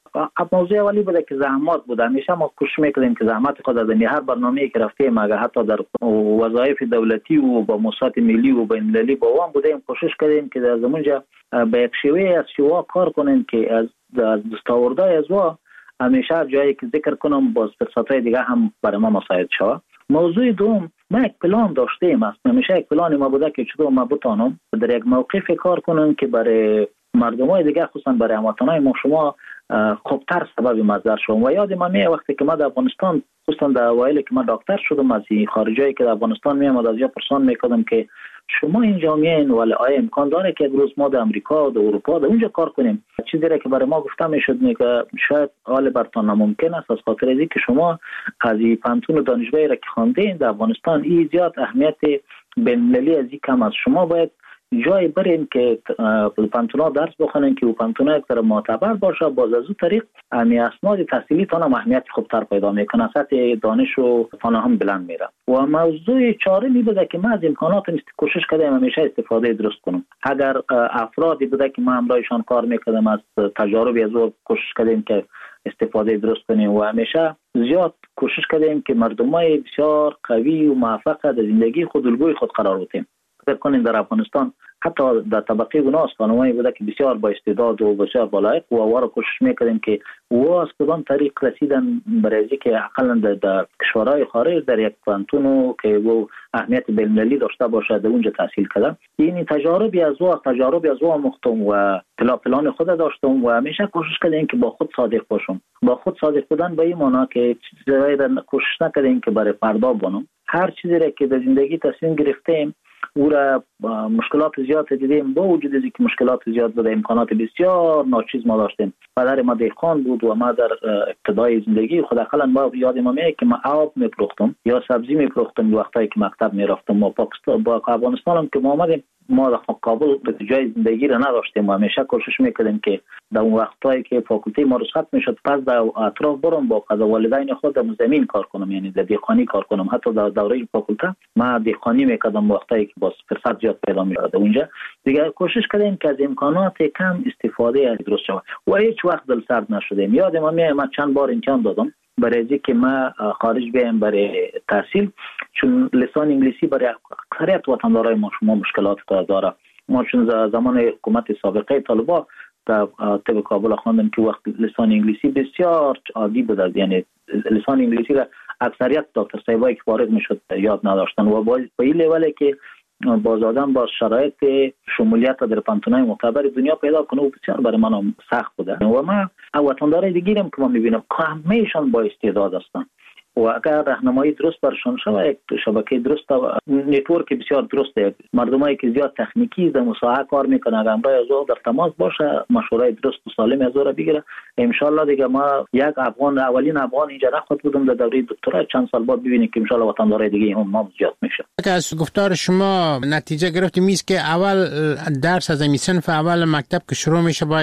S15: موضوع اولی بوده که زحمات بوده. همیشه ما کوشش میکردیم که زحمت خود در هر برنامه‌ای که رفتیم، اگر حتی در وظایف دولتی و با موسسات ملی و بین المللی با وام بودیم، کوشش کردیم که در زمانجا به یک شیوه از شیوه کار کنیم که از دستاوردهای از وا همیشه جایی که ذکر کنم باز فرصت‌های دیگه هم برای ما مساعد شود. موضوع دوم، ما یک پلان داشتیم، همیشه یک پلان ما بوده که چطور ما بتانم در یک موقف کار کنم که برای مردمای دیگه خصوصا برای هموطنای ما شما خوبتر سبب مصدر شوم. و یاد من وقتی که ما در افغانستان خصوصا در اوایل که ما دکتر شدم از خارجایی که در افغانستان میام از یا پرسان میکردم که شما اینجا میین ولی آیا امکان داره که یک روز ما در امریکا و در اروپا در اونجا کار کنیم؟ چیزی را که برای ما گفته میشد که شاید حال برتان ناممکن است، از خاطر اینکه شما از پانتون و دانشگاهی را که خواندین در افغانستان این زیاد اهمیت بین‌المللی از کم است. شما باید جای برین که پانتونا درس بخونن که پانتونا یک طرف معتبر باشه، باز از اون طریق امی اسناد تحصیلی تان اهمیت خوبتر پیدا میکنه، سطح دانش و فراهم بلند میره. و موضوع چهارمی بوده که ما از امکانات کوشش کردیم همیشه استفاده درست کنیم. اگر افرادی بوده که ما همراهشان کار میکردیم از تجارب از او کوشش کردیم که استفاده درست کنیم و همیشه زیاد کوشش کردیم که مردمای بسیار قوی و موفق در زندگی خود الگوی خود قرار بدیم. فکر کنین در افغانستان حتی در طبقه گناس خانمایی بوده که بسیار با استعداد و بسیار بالایق و وارو کوشش میکردیم که و از کدام طریق رسیدن برای که اقلا در کشورهای خارج در یک پانتونو که و اهمیت بین‌المللی داشته باشه در اونجا تحصیل کردم. این تجاربی از او مختم و پلان خود داشتم و همیشه کوشش کردیم که با خود صادق باشم. با خود صادق بودن به این معنی که چیزایی را کوشش نکردیم که برای فردا بانم. هر چیزی را که در زندگی تصمیم گرفتیم او را مشکلات زیاد دیدیم، با وجود اینکه مشکلات زیاد بوده امکانات بسیار ناچیز ما داشتیم. پدر ما دهقان بود و ما در ابتدای زندگی خود اقلا ما یاد ما میاد که ما آب میپختم یا سبزی میپختم وقتی که مکتب میرفتم. و پاکستان با افغانستان هم که ما آمدیم ما در کابل به جای زندگی را نداشتیم و همیشه کوشش میکردیم که در اون وقتایی که فاکولته ما رخصت میشد پس در اطراف برم با والدین خود در زمین کار کنم، یعنی در دهقانی کار کنم. حتی در دوره فاکولته ما دهقانی میکردم وقتایی که باز فرصت زیاد پیدا میشد اونجا. دیگه کوشش کردیم که از امکانات کم استفاده درست شود و هیچ وقت دل سرد نشدیم. یادم من چند بار امتحان دادم برای اینکه ما خارج بیایم برای تحصیل، چون لسان انگلیسی برای اکثریت وطندارای ما شما مشکلات داره. ما چون زمان حکومت سابقه طالبا در طب کابل خواندم که وقت لسان انگلیسی بسیار عادی بود، یعنی لسان انگلیسی را اکثریت دکتر صاحبایی که فارغ میشد یاد نداشتن و با این لولی که باز آدم با شرایط شمولیت در پانتونای معتبر دنیا پیدا کنه و بسیار برای من سخت بوده. و ما وطندارای دیگرم که ما میبینم همه‌شان با استعداد هستن و اگر راهنمایی درست برشان شود، یک شبکه درست نتورک بسیار درسته، مردمایی که زیاد تکنیکی در مساحه کار میکنه اگر امرای از او در تماس باشه مشوره درست و سالم از او را بگیره، ان شاء الله دیگه ما یک اولین افغان اینجا رفت بودم در دوره دکترا، چند سال بعد ببینیم که ان شاء الله وطندارای دیگه هم ما زیاد میشه.
S3: از گفتار شما نتیجه گرفتیم است که اول درس از این صنف اول مکتب که شروع میشه باید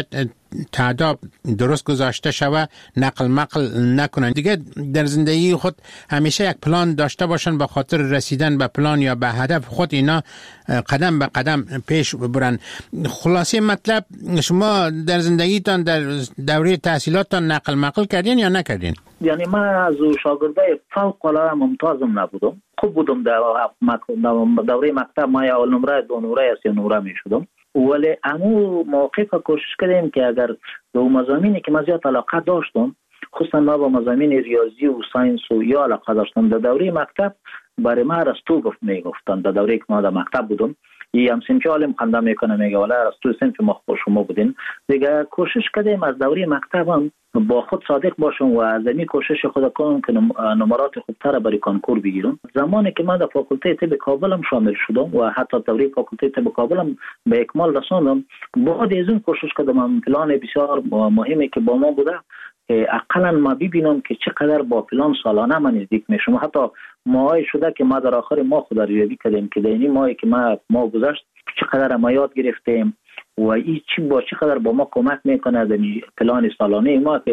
S3: تعداد درست گذاشته شود، نقل مقل نکنن. دیگه در زندگی خود همیشه یک پلان داشته باشن به خاطر رسیدن به پلان یا به هدف خود، اینا قدم به قدم پیش ببرن. خلاصه مطلب شما در زندگیتان در دوره تحصیلاتتان نقل مقل کردین یا نکردین؟
S15: یعنی من از شاگردای فوق العاده ممتازم نبودم، خوب بودم در دوره مکتب. ما اول نمره، دو نمره یا سه نمره میشدم، ولی امو موقف کوشش کردیم که اگر دو مضامینی که من زیاد علاقه داشتم، خصوصا ما با مضامین ریاضی و ساینس و یا علاقه داشتم، در دوره مکتب برای ما ارسطو میگفتن. در دوره که ما در مکتب بودم یه هم سنفی عالم خنده میکنه میگه ولی ارسطو سنفی ما شما بودین. دیگه کوشش کردیم از دوره مکتب هم با خود صادق باشم و از این کوشش خود کنم که نمرات خوبتر برای کنکور بگیرم. زمانی که من در فاکولته طب کابل هم شامل شدم و حتی دوره فاکولته طب کابل هم به اکمال رساندم، بعد از اون کوشش کردم پلان بسیار مهمی که با ما بوده اقلا ما ببینم که چقدر با پلان سالانه من نزدیک میشم. حتی ماهای شده که ما در آخر ما خود ریاضی کردیم که در این ماهی که ما گذشت چقدر ما یاد گرفتیم و این چقدر با ما کمک میکنه در پلان سالانه ما که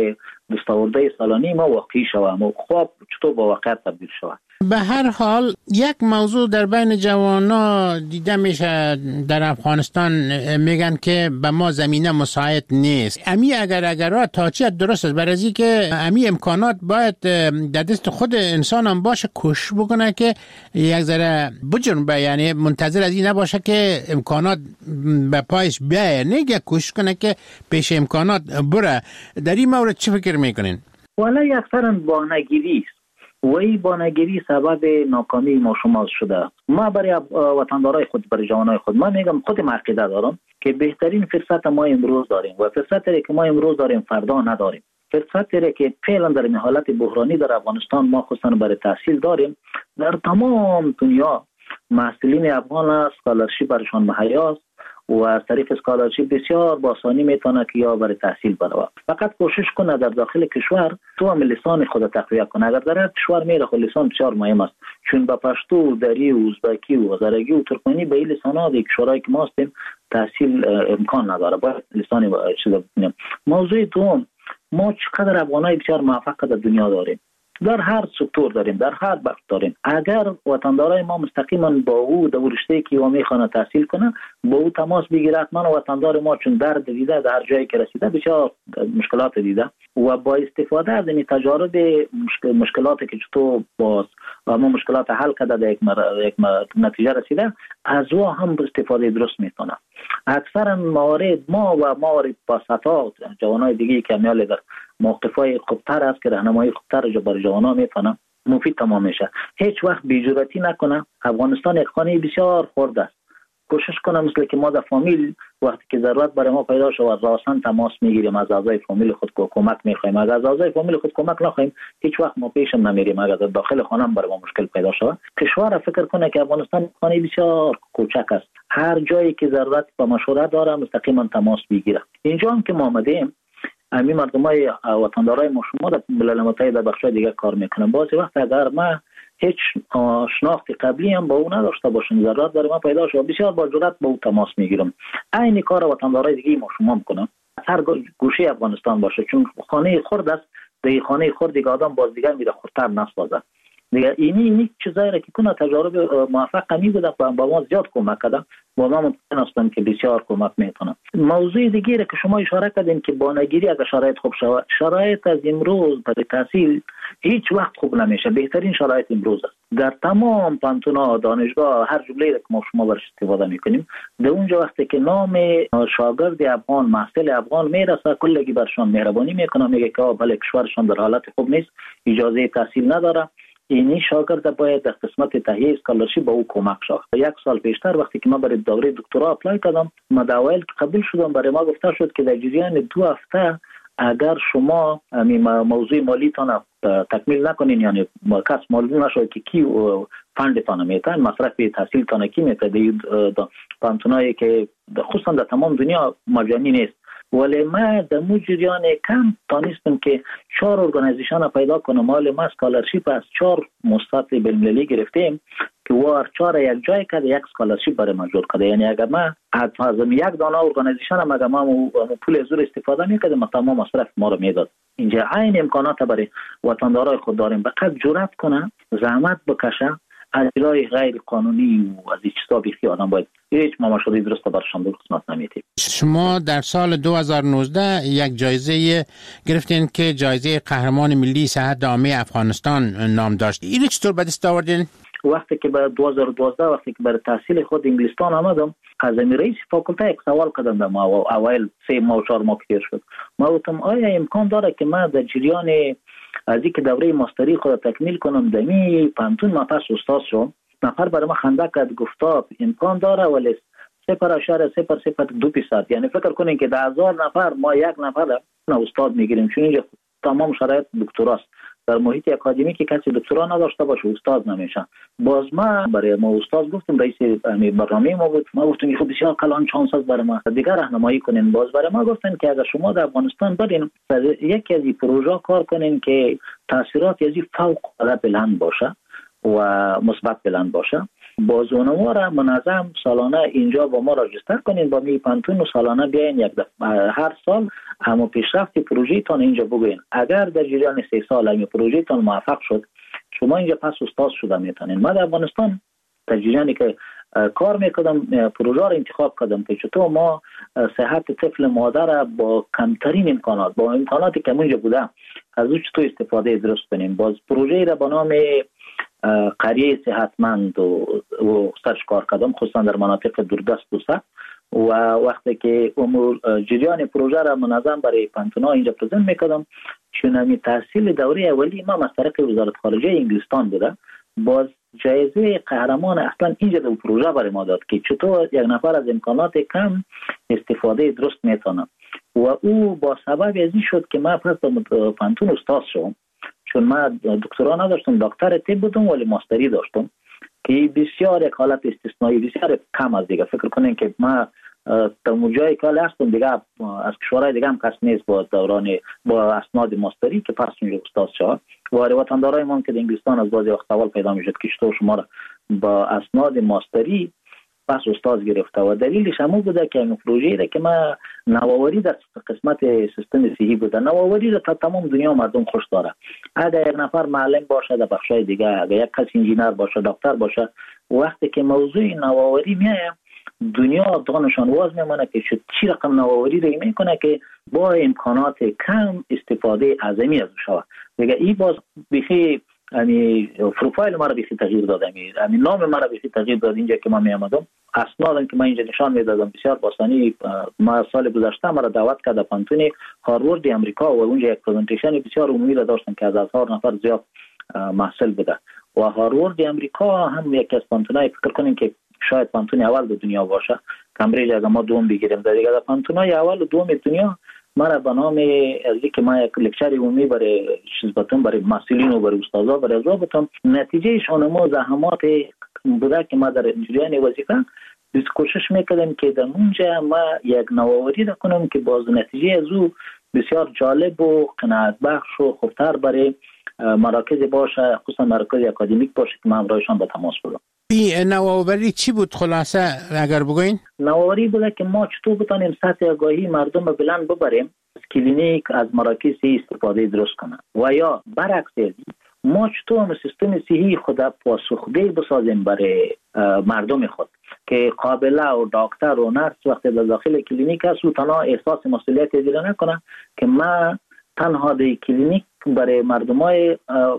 S15: دستاورده سالانه ما واقعی شود و خواب چطور با واقعیت تبدیل شود.
S3: به هر حال یک موضوع در بین جوانا دیده میشه در افغانستان، میگن که به ما زمینه مساعد نیست. امی اگر تا چه درست است، برای از که امی امکانات باید در دست خود انسان هم باشه، کوشش بکنه که یک ذره بجنبه، یعنی منتظر از این نباشه که امکانات به پایش بیاید، نه کوشش کنه که پیش امکانات بره. در این مورد چه فکر میکنین؟
S15: والا اکثرا بانگیری است و این بانگیری سبب ناکامی ما شما شده. ما برای وطندارای خود، برای جوانای خود، ما میگم خودم عقیده دارم که بهترین فرصت ما امروز داریم و فرصتی که ما امروز داریم فردا نداریم. فرصتی که فعلا در این حالت بحرانی در افغانستان ما خصوصا برای تحصیل داریم. در تمام دنیا محصلین افغان اسکالرشیپ برشان مهیا است و از طریق اسکالرشیپ بسیار با آسانی میتونه که یا برای تحصیل بره. فقط کوشش کنه در داخل کشور تو هم لسان خود تقویت کنه. اگر در کشور میره خود لسان بسیار مهم است، چون با پشتو، دری و ازبکی و هزارگی و ترکمنی به این لسان‌ها در کشورهایی که ما هستیم تحصیل امکان نداره، باید لسان چیز بکنیم. موضوع دوم، ما چقدر افغانای بسیار موفق در دنیا داریم، در هر سکتور داریم، در هر بخش داریم. اگر وطندارای ما مستقیما با او در رشته که او میخوانه تحصیل کنه با او تماس بگیرد، من وطندار ما چون درد دیده در جایی که رسیده بسیار مشکلات دیده و با استفاده از این تجارب مشکلاتی که چطور باز و ما مشکلات حل کرده در یک نتیجه رسیده، از او هم استفاده درست میکنه. اکثرا موارد ما و موارد باسطات جوانای دیگه که میال در موقفای خوبتر است که راهنمایی خوبتر برای جوانا میتونه مفید تمام میشه. هیچ وقت بی‌جرأتی نکنه. افغانستان یک خانه بسیار خرد است. کوشش کنه مثل که ما در فامیل وقتی که ضرورت برای ما پیدا شود راسن تماس میگیریم، از اعضای فامیل خود کمک میخوایم. اگر از اعضای فامیل خود کمک نخوایم هیچ وقت ما پیشم نمیریم. اگر در داخل خانه برای ما مشکل پیدا شود، کشور فکر کنه که افغانستان خانه بسیار کوچک است. هر جایی که ضرورت به مشوره داره مستقیما تماس بگیره. اینجا هم که ما آمدیم امی مردمای وطندارای ما شما در ملل متحد در بخشای دیگه کار میکنن. بعضی وقت اگر ما هیچ شناخت قبلی هم با او نداشته باشیم، ضرورت داره ما پیدا شد، بسیار با جرأت با او تماس میگیرم. عین کار وطندارای دیگه ما شما میکنم. هر گوشه افغانستان باشه، چون خانه خرد است. در خانه خرد دیگه آدم باز دیگه میره خردتر نسازه. دیگه اینی چیزایی را که کنه تجارب موفق می‌بوده با ما زیاد کمک کرده، با ما مطمئن هستم که بسیار کمک میکنه. موضوع دیگه را که شما اشاره کردین که بانگیری اگر شرایط خوب شود، شرایط از امروز برای تحصیل هیچ وقت خوب نمیشه. بهترین شرایط امروز است. در تمام پانتونا، دانشگاه، هر جمله را که ما شما برش استفاده میکنیم، در اونجا وقتی که نام شاگرد افغان، محصل افغان میرسه، کلگی برشان مهربانی میکنه، میگه که بله کشورشان در حالت خوب نیست، اجازه تحصیل نداره، اینی شاگرد باید در قسمت تهیه اسکالرشیپ با او کمک شود. یک سال پیشتر وقتی که ما برای دوره دکترا اپلای کردم، ما در اوایل که قبول شدم برای ما گفته شد که در جریان 2 هفته اگر شما موضوع مالیتان تکمیل نکنین، یعنی کس معلوم نشود که کی فندتان میتن، مصرف تحصیلتان کی میتن، پانتونایی که خصوصا در تمام دنیا مجانی نیست. ولی ما در مو جریان کم تانستم که 4 ارگانیزیشن پیدا کنم. مال ما اسکالرشیپ از 4 مستطیل بین‌المللی گرفتیم که وار 4 یک جای کرده، یک اسکالرشیپ برای ما جور کرده. یعنی اگر ما از یک دانه ارگانیزیشن هم اگر ما پول زور استفاده میکردیم، تمام مصرف ما رو میداد. اینجا عین امکانات برای وطندارای خود داریم. فقط جرأت کنه، زحمت بکشه، اجرای غیر قانونی و از این چیزا بیخی آدم باید هیچ مماشاده درست برشان در قسمت نمیتیم.
S3: شما در سال 2019 یک جایزه گرفتین که جایزه قهرمان ملی صحت عامه افغانستان نام داشت. این چطور به دست آوردین؟
S15: وقتی که به 2012 وقتی که برای تحصیل خود انگلستان آمدم، از رئیس فاکولته یک سوال کردم به ما و اوایل 3 ماه و 4 ماه پیر شد. ما گفتم آیا امکان داره که ما در جریان از اینکه دوره ماستری خود تکمیل کنم دمی پانتون ما پس استاد شدم. نفر برای ما خنده کرد، گفت امکان داره ولی 0.002%. یعنی فکر کنین که 10,000 نفر ما یک نفر استاد میگیریم، چون اینجا تمام شرایط دکتراست. در محیط اکادمی که کسی دکترا نداشته باشه استاد نمیشه. باز ما برای ما استاد گفتم، رئیس برنامه ما بود، ما گفتیم خب بسیار کلان چانس است برای ما دیگر راهنمایی کنین. باز برای ما گفتن که اگر شما در افغانستان برین یکی از این پروژه کار کنین که تاثیرات از فوق العاده بلند باشه و مثبت بلند باشه. بازونما را منظم سالانه اینجا با ما راجستر کنین با می پانتون و سالانه بیاین یک هر سال همو پیشرفت پروژه تان اینجا بگوین. اگر در جریان 3 سال همین پروژه تان موفق شد شما اینجا پس استاد شده میتونین. ما در افغانستان در جریانی که کار میکردم پروژه را انتخاب کردم که چطور ما صحت طفل مادر با کمترین امکانات با امکاناتی که اونجا بوده از اون چطور استفاده درست کنیم. باز پروژه را به نام قریه صحتمند و سرش کار کردم خصوصا در مناطق دوردست و سخت و وقتی که امور جریان پروژه را منظم برای پانتونا اینجا پرزنت میکردم چون همی تحصیل دوره اولی ما از طریق وزارت خارجه انگلستان بوده. باز جایزه قهرمان اصلا اینجا در پروژه برای ما داد که چطور یک نفر از امکانات کم استفاده درست میتونه و او با سبب از این شد که ما پس پانتون استاد شدم. چون ما دکترا نداشتم دکتر طب بودم ولی ماستری داشتم که بسیار یک حالت استثنایی بسیار کم از دیگه. فکر کنین که ما تا جایی که هستم دیگه از کشورهای دیگه هم کس نیست با دوران با اسناد ماستری که پس اونجا استاد شد و وطندارای ما که در انگلستان از بعضی وقت سوال پیدا میشد که چطور شما را با اسناد ماستری پس استاد گرفته و دلیلش همون بوده که این پروژه را که ما نوآوری در قسمت سیستم صحی بوده. نوآوری را تا تمام دنیا مردم خوش داره. اگر یک نفر معلم باشه در بخشای دیگه اگر یک کس انجینر باشه دکتر باشه وقتی که موضوع نوآوری میاد دنیا دانشان واز میمونه که چی رقم نوآوری رو میکنه که با امکانات کم استفاده عظیمی از شود دیگه. این باز بخی یعنی پروفایل ما رو بخی تغییر داد، یعنی نام ما رو بخی تغییر داد. اینجا که ما میامدم اسنادم که من اینجا نشان میدادم بسیار باسانی. ما سال گذشته ما را دعوت کرد پانتون هاروارد امریکا و اونجا یک پرزنتیشن بسیار عمومی را داشتن که از 1000 نفر زیاد محصل بوده و هاروارد امریکا هم یکی از پانتونای فکر کنین که شاید پانتون اول در دنیا باشه. کمبریج اگه ما دوم بگیریم در دیگه پانتونای اول و دوم دنیا ما را به نام از اینکه ما یک لکچر عمومی برای چیزباتون برای مسئولین و برای استادا برای ضابطان نتیجه شما زحمات بوده که ما در جریان وظیفه کوشش میکردیم که در اونجا ما یک نوآوری کنیم که باز نتیجه از او بسیار جالب و قناعت بخش و خوبتر برای مراکز باشه، خصوصا مراکز اکادمیک باشه که ما همراهشان به تماس بودم.
S3: این نوآوری چی بود خلاصه اگر بگوین؟
S15: نوآوری بوده که ما چطور بتانیم سطح آگاهی مردم بلند ببریم از کلینیک از مراکز استفاده درست کنن و یا برعکس ما چطور سیستم صحی خود پاسخگوی بسازیم برای مردم خود که قابله و دکتر و نرس وقتی در داخل کلینیک هست و تنها احساس مسئولیت دیگه نکنه که ما تنها در کلینیک برای مردمای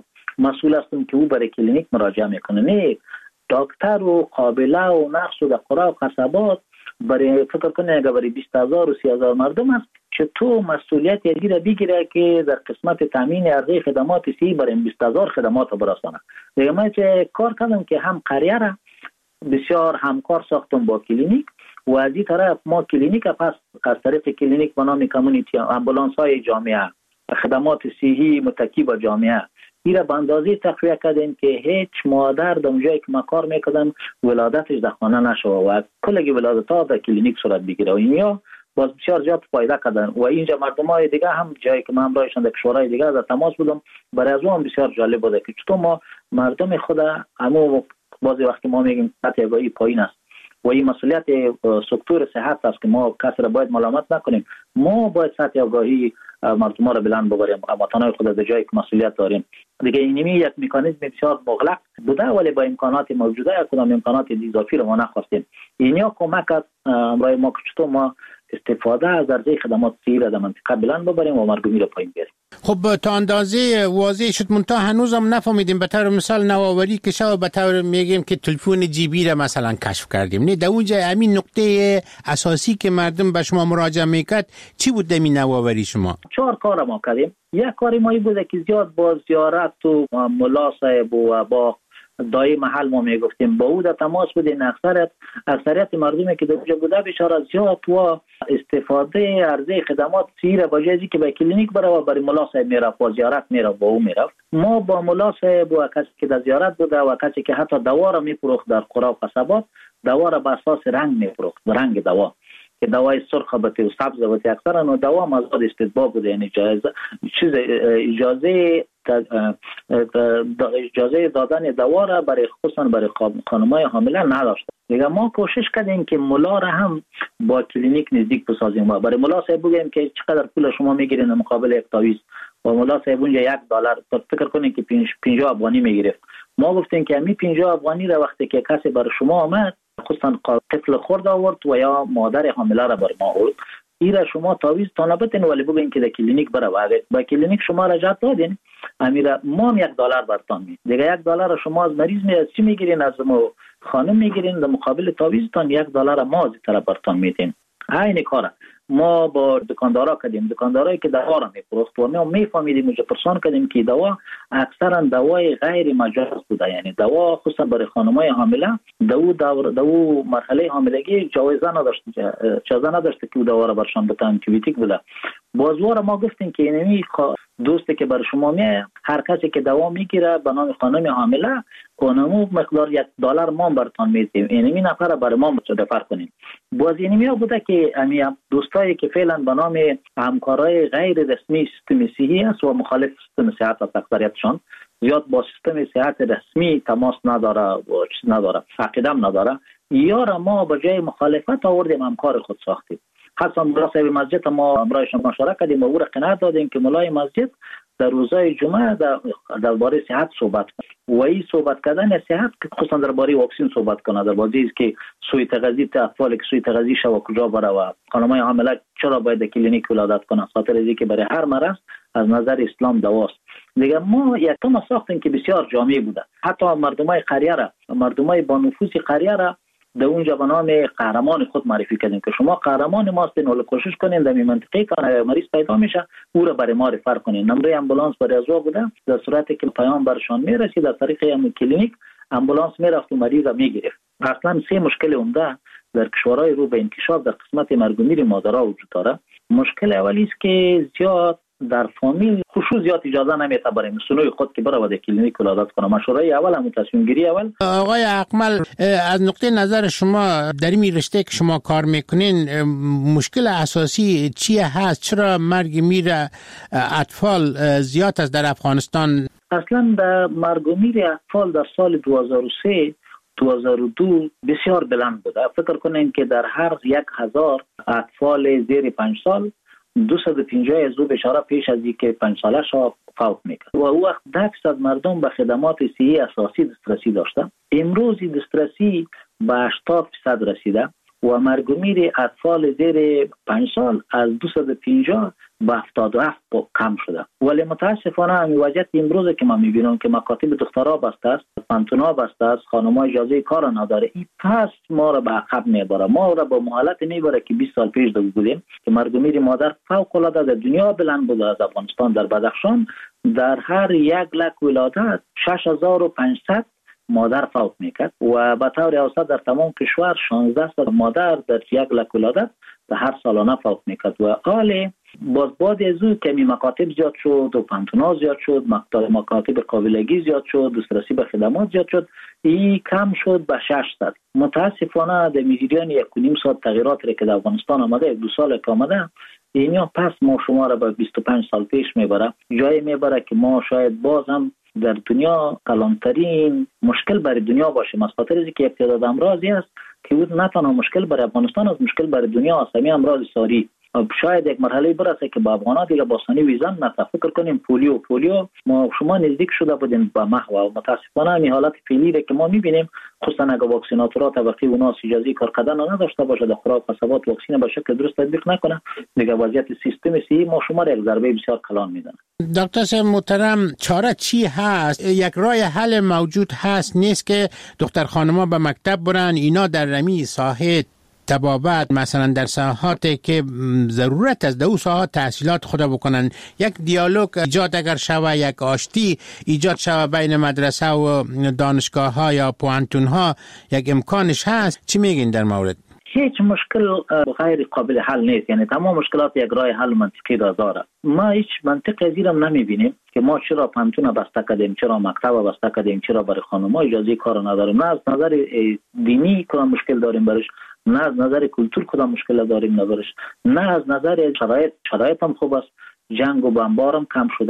S15: مسئول هستم که او برای کلینیک مراجعه میکنه. نه، دکتر و قابله و نرس و در قرا و قصبات برای فکر کنه اگر برای 20,000 و 30,000 مردم هست چطور مسئولیت یکی را بگیره که در قسمت تامین عرضه خدمات صحی برای 20,000 خدمات برسانه. دیگه من چه کار کردم که هم قریه را بسیار همکار ساختم با کلینیک و از این طرف ما کلینیک پس از طریق کلینیک به نام کامیونیتی امبولانس های جامعه خدمات صحی متکی با جامعه این را به اندازه تقویه کردیم که هیچ مادر در اونجایی که ما کار میکردم ولادتش در خانه نشوه و کلگی ولادت ها در کلینیک صورت بگیره و اینیا باز بسیار زیاد فایده کردن و اینجا مردم های دیگه هم جایی که من همراهشان در کشورهای دیگه در تماس بودم برای از اون بسیار جالب بوده که چطور ما مردم خود اما بعضی وقتی ما میگیم سطح آگاهی پایین است و این مسئولیت سکتور صحت است که ما کسی را باید ملامت نکنیم. ما باید سطح آگاهی مردم را بلند ببریم وطنهای خود در جایی که مسئولیت داریم. دیگه اینمی یک مکانیزم بسیار مغلق بوده ولی با امکانات موجوده کدام امکانات اضافی رو ما نخواستیم. اینیا کمک کرد برای ما که چطور ما استفاده از عرضه خدمات صحی را در منطقه بلند ببریم و مرگومی را پایین بیاریم.
S3: خب تا اندازه واضح شد منتها هنوزم نفهمیدیم. به طور مثال نوآوری که شو به طور میگیم که تلفن جیبی را مثلا کشف کردیم. نه در اونجا همین نقطه اساسی که مردم به شما مراجعه میکرد چی بود در این نوآوری شما؟ 4
S15: کار ما کردیم. یک کاری ما بوده که زیاد با زیارت و ملا صاحب و با دای محل ما میگفتیم با او در تماس بودیم. اکثریت مردمی که در اونجا بوده بشار زیاد و استفاده عرضه خدمات صحی را با جایی که به کلینیک بره و برای ملا صاحب میرفت و زیارت میرفت با او میرفت. ما با ملا صاحب و کسی که در زیارت بوده و کسی که حتی دوا را میفروخت در قرا و قصبات دوا را به اساس رنگ میفروخت، رنگ دوا که دوای سرخ بته و سبز بته اکثرا دوا مزاد استدبا بوده، یعنی اجازه اجازه دادن دوا را برای خصوصا برای خانم‌های حامله نداشته. دیگه ما کوشش کردیم که ملا را هم با کلینیک نزدیک بسازیم و برای ملا صاحب بگیم که چقدر پول شما میگیرین مقابل یک تعویض. و ملا صاحب اونجا $1 فکر کنین که 50 افغانی میگرفت. ما گفتیم که همین 50 افغانی را وقتی که کسی برای شما آمد خصوصا طفل خرد آورد و یا مادر حامله را برای ما آورد، ایرا شما تعویض تا نبتین ولی بگین که در کلینیک برای با کلینیک شما را جات دادین امیرا ما هم $1 برتان می دیگه $1 شما از مریض می از چی میگیرین؟ از خانم میگیرین در مقابل تعویضتان $1 ما از طرف برتان میدین. این کاره ما با دکاندارا کردیم، دکاندارایی که دوا را میفروخت و ما میفهمیدیم اونجا پرسان کردیم که دوا اکثرا دوای غیر مجاز بوده، یعنی دوا خصوصا برای خانمای حامله دو مرحله حاملگی جایزه نداشته که دوا را برشان بتن انتیبیوتیک بوده. بازوار ما گفتیم که اینمی دوستی که بر شما میه هر کسی که دوا میگیره به نام خانم حامله اونمو مقدار $1 ما برتان میدیم، اینمی نفر برای ما متصرف کنیم. باز اینمی بوده که امی دوستایی که فعلا به نام همکارای غیر رسمی سیستم صحی است و مخالف سیستم صحت است، اکثریتشان زیاد با سیستم صحت رسمی تماس نداره و چیز نداره، عقیدم نداره، یا ما به جای مخالفت آوردیم همکار خود ساختیم. خاصا ملا صاحب مسجد ما امرایشان مشارکت کردیم و او را قناعت دادیم که ملای مسجد در روزهای جمعه درباره صحت صحبت کنه و این صحبت کردن صحت خصوصا درباره واکسن صحبت کنه، درباره است که سوی تغذیه اطفال که سوی تغذیه شو کجا بره و خانم‌های حامله چرا باید در کلینیک ولادت کنه، خاطر از اینکه برای هر مرض از نظر اسلام دواست. دیگه ما یکم ساختیم که بسیار جامع بوده، حتی مردمای قریه را مردمای با نفوذ قریه را در اونجا به نام قهرمان خود معرفی کردیم که شما قهرمان ماستین و کوشش کنین در این منطقه که مریض پیدا میشه او را برای ما رفر کنین. نمره امبولانس برای ازوا بوده، در صورتی که پیام برشان میرسید در طریق کلینیک امبولانس میرفت و مریض را میگرفت. اصلا سه مشکل عمده در کشورهای رو به انکشاف در قسمت مرگ و میر مادرها وجود داره. مشکل اولی است که زیاد در فامیل خصوص زیاد اجازه نمیده برای مسئولای خود که بره و کلینیک ولادت کنه. مشورای اول هم تصمیم گیری اول.
S3: آقای اکمل، از نقطه نظر شما در این رشته که شما کار میکنین مشکل اساسی چیه هست؟ چرا مرگ میر اطفال زیاد است در افغانستان؟
S15: اصلا در مرگ میر اطفال در سال 2002 بسیار بلند بوده. فکر کنین که در هر 1000 اطفال زیر 5 سال 250 از او بشاره پیش از اینکه 5 ساله شو فوت میکنه و او وقت 10% مردم به خدمات صحی اساسی دسترسی داشتن. امروز دسترسی به 80% رسیده و مرگ و میر اطفال زیر 5 سال از 250 به 77 کم شده. ولی متاسفانه همین وضعیت امروز که ما میبینم که مکاتب دخترها بسته است، پانتونا بسته است، خانم‌ها اجازه کار نداره، این پس ما را به عقب میبره، ما را به حالت میبره که 20 سال پیش بودیم که مرگ و میر مادر فوق العاده در دنیا بلند بوده. از افغانستان در بدخشان در هر 100,000 ولادت 6500 مادر فوت میکرد و به طور اوسط در تمام کشور 16 مادر در 100,000 ولادت در هر سالانه فوت میکرد. و حال بعد از او کمی مکاتب زیاد شد و پانتونا زیاد شد، مکاتب قابلگی زیاد شد، دسترسی به خدمات زیاد شد، این کم شد به 600. متاسفانه در میزیدیان 1.5 سال تغییرات را که در افغانستان آمده 2 سال که آمده اینیا پس ما شما را به 25 سال پیش میبره، جایی میبره که ما شاید بازم در دنیا کلانترین مشکل برای دنیا باشیم. از خاطر اینکه ابتداد امراضی است که بود نه تنها مشکل برای افغانستان است، مشکل برای دنیا است. همین امراض ساری شاید یک مرحله برسه که با افغان‌ها دیگه باسانی ویزن نتفکر کنیم. پولیو ما شما نزدیک شده بودیم به محو و متاسفانه این حالت فعلی را که ما می‌بینیم، خصوصا اگه واکسیناتورها طبقه اوناس اجازه کار کردن نداشته باشه، در خوراک و ثبات واکسین به شکل درست تطبیق نکنه، دیگه وضعیت سیستم صحی ما شما را یک ضربه بسیار کلان میزنه.
S3: دکتر صاحب محترم، چاره چی هست؟ یک راه حل موجود هست نیست که دختر خانم‌ها به مکتب برن، اینا در رمی ساحه تبابت مثلا در ساحاتی که ضرورت است در اون ساحات تحصیلات خود بکنن، یک دیالوگ ایجاد اگر شوه، یک آشتی ایجاد شوه بین مدرسه و دانشگاه ها یا پوانتون ها، یک امکانش هست؟ چی میگین در مورد؟
S15: هیچ مشکل غیر قابل حل نیست، یعنی تمام مشکلات یک راه حل منطقی داره. ما هیچ منطق ازیرم نمیبینیم که ما چرا پانتون بسته کردیم، چرا مکتب بسته کردیم، چرا برای خانم‌ها اجازه کار نداریم. نه از نظر دینی کدام مشکل داریم برش، نه از نظر کلتور کدام مشکل داریم نبرش، نه از نظر شرایط هم خوب است. جنگ و بمبار هم کم شده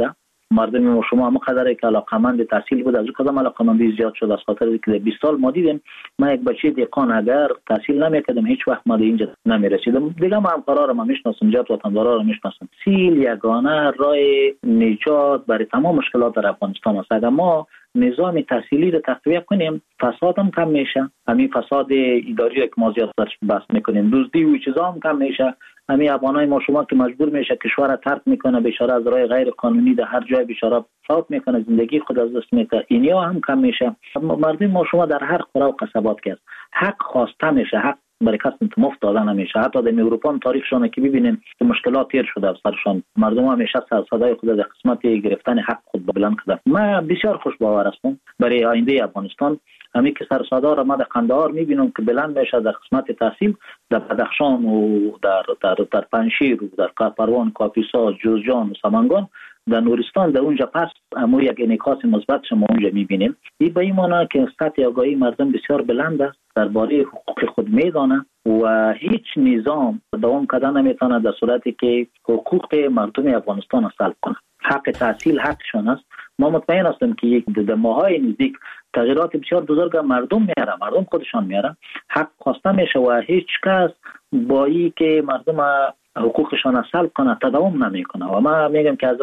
S15: مردم ما شما هم قدره که علاقمند تحصیل بود، از اون کدام علاقمندی زیاد شد، از خاطر که 20 سال ما دیدیم ما یک بچه دهقان اگر تحصیل نمیکردم هیچ وقت ما اینجا نمیرسیدم. دیگه ما هم قرار ما میشناسم، جات وطندارا رو میشناسم. سیل یگانه راه نجات برای تمام مشکلات در افغانستان است. اگر ما نظام تحصیلی رو تقویت کنیم فساد هم کم میشه. همین فساد اداری که ما زیاد بحث میکنیم، دزدی و چیزا هم کم میشه. همین افغانای ما شما که مجبور میشه کشور را ترک میکنه بیچاره از راه غیر قانونی در هر جای بیچاره فوت میکنه، زندگی خود از دست میده، اینیا هم کم میشه. مردم ما شما در هر قرا و قصبات که حق خواسته میشه، حق برای کس مفت داده نمیشه. حتی در اروپا تاریخشون که ببینین که مشکلات تیر شده از سرشان، مردم همیشه صدای خود در قسمت گرفتن حق خود بلند کرده. ما بسیار خوش باور هستم برای آینده افغانستان. همین که سر صدا را ما در قندهار میبینم که بلند میشه در قسمت تحصیل، در بدخشان و در پنشیر و در قاپروان، کاپیسا، جوزجان و سمنگان، در نورستان، در اونجا پس امو یک انعکاس مثبت شما اونجا میبینیم. این به این معنی که سطح آگاهی مردم بسیار بلند است، درباره حقوق خود میدانه و هیچ نظام دوام کردن نمیتونه در صورتی که حقوق مردم افغانستان را سلب کنه. حق تحصیل حقشان است. ما مطمئن هستیم که یک در ماهای نزدیک تغییرات بسیار بزرگ مردم میاره، مردم خودشان میاره، حق خواسته میشه و هیچ کس با این که مردم حقوقشان سلب کنه تداوم نمیکنه. و ما میگم که از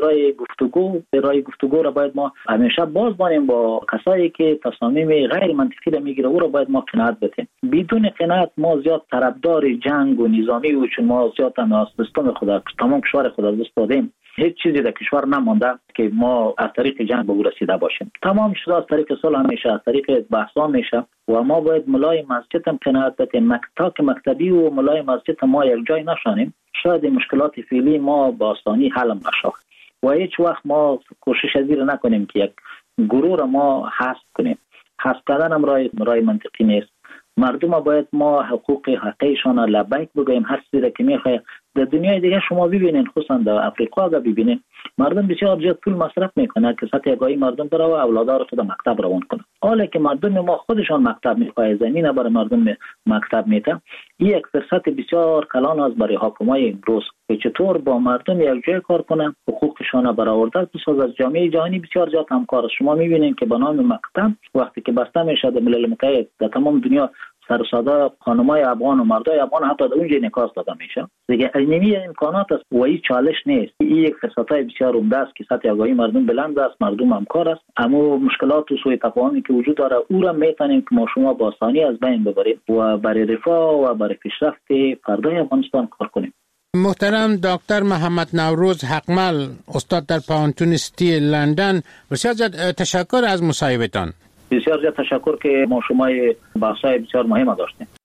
S15: راه گفتگو را باید ما همیشه باز بانیم با کسایی که تصامیم غیر منطقی را میگیره، او را باید ما قناعت بدیم. بدون قناعت ما زیاد طرفدار جنگ و نظامی و چون ما زیاد از سیستم خود تمام کشور خود از دست دادیم، هیچ چیزی در کشور نمانده که ما از طریق جنگ به او رسیده باشیم. تمام شده از طریق صلح همیشه، از طریق بحثا میشه و ما باید ملای مسجد هم قناعت بدیم. مکتبی و ملای مسجد ما یک جای نشانیم، شاید مشکلات فعلی ما با آسانی حل نشه و هیچ وقت ما کوشش از این نکنیم که یک گروه را ما حذف کنیم. حذف کردن هم رای منطقی نیست. مردم باید ما حقوق حقیقیشان را لبیک بگویم. هر چیزی که میخواه در دنیای دیگه شما ببینین، خصوصا در افریقا اگه ببینین مردم بسیار زیاد پول مصرف میکنه که سطح آگاهی مردم بره و اولادها رو خود مکتب روان کنه. حالا که مردم ما خودشان مکتب میخواه، زمین برای مردم مکتب میده، این یک فرصت بسیار کلان است برای حکومای امروز که چطور با مردم یک جای کار کنن، حقوقشان را برآورده بساز. از جامعه جهانی بسیار زیاد همکار است. شما میبینین که به نام مکتب وقتی که بسته میشه در ملل متحد در تمام دنیا سر ساده خانمای افغان و مردای افغان حتی در اونجا انعکاس داده میشه. دیگه اینمی امکانات است و این چالش نیست. این یک فرصتای بسیار عمده است که سطح آگاهی مردم بلند است، مردم همکار است، اما مشکلات و سوء تفاهمی که وجود داره او را میتونیم که ما شما با آسانی از بین ببریم و برای رفاه و برای پیشرفت فردای افغانستان کار کنیم.
S3: محترم دکتر محمد نوروز حقمل، استاد در پانتون سیتی لندن، بسیار تشکر از مصاحبتان.
S15: بسیار زیاد تشکر که ما شما بحثای بسیار مهم داشتیم.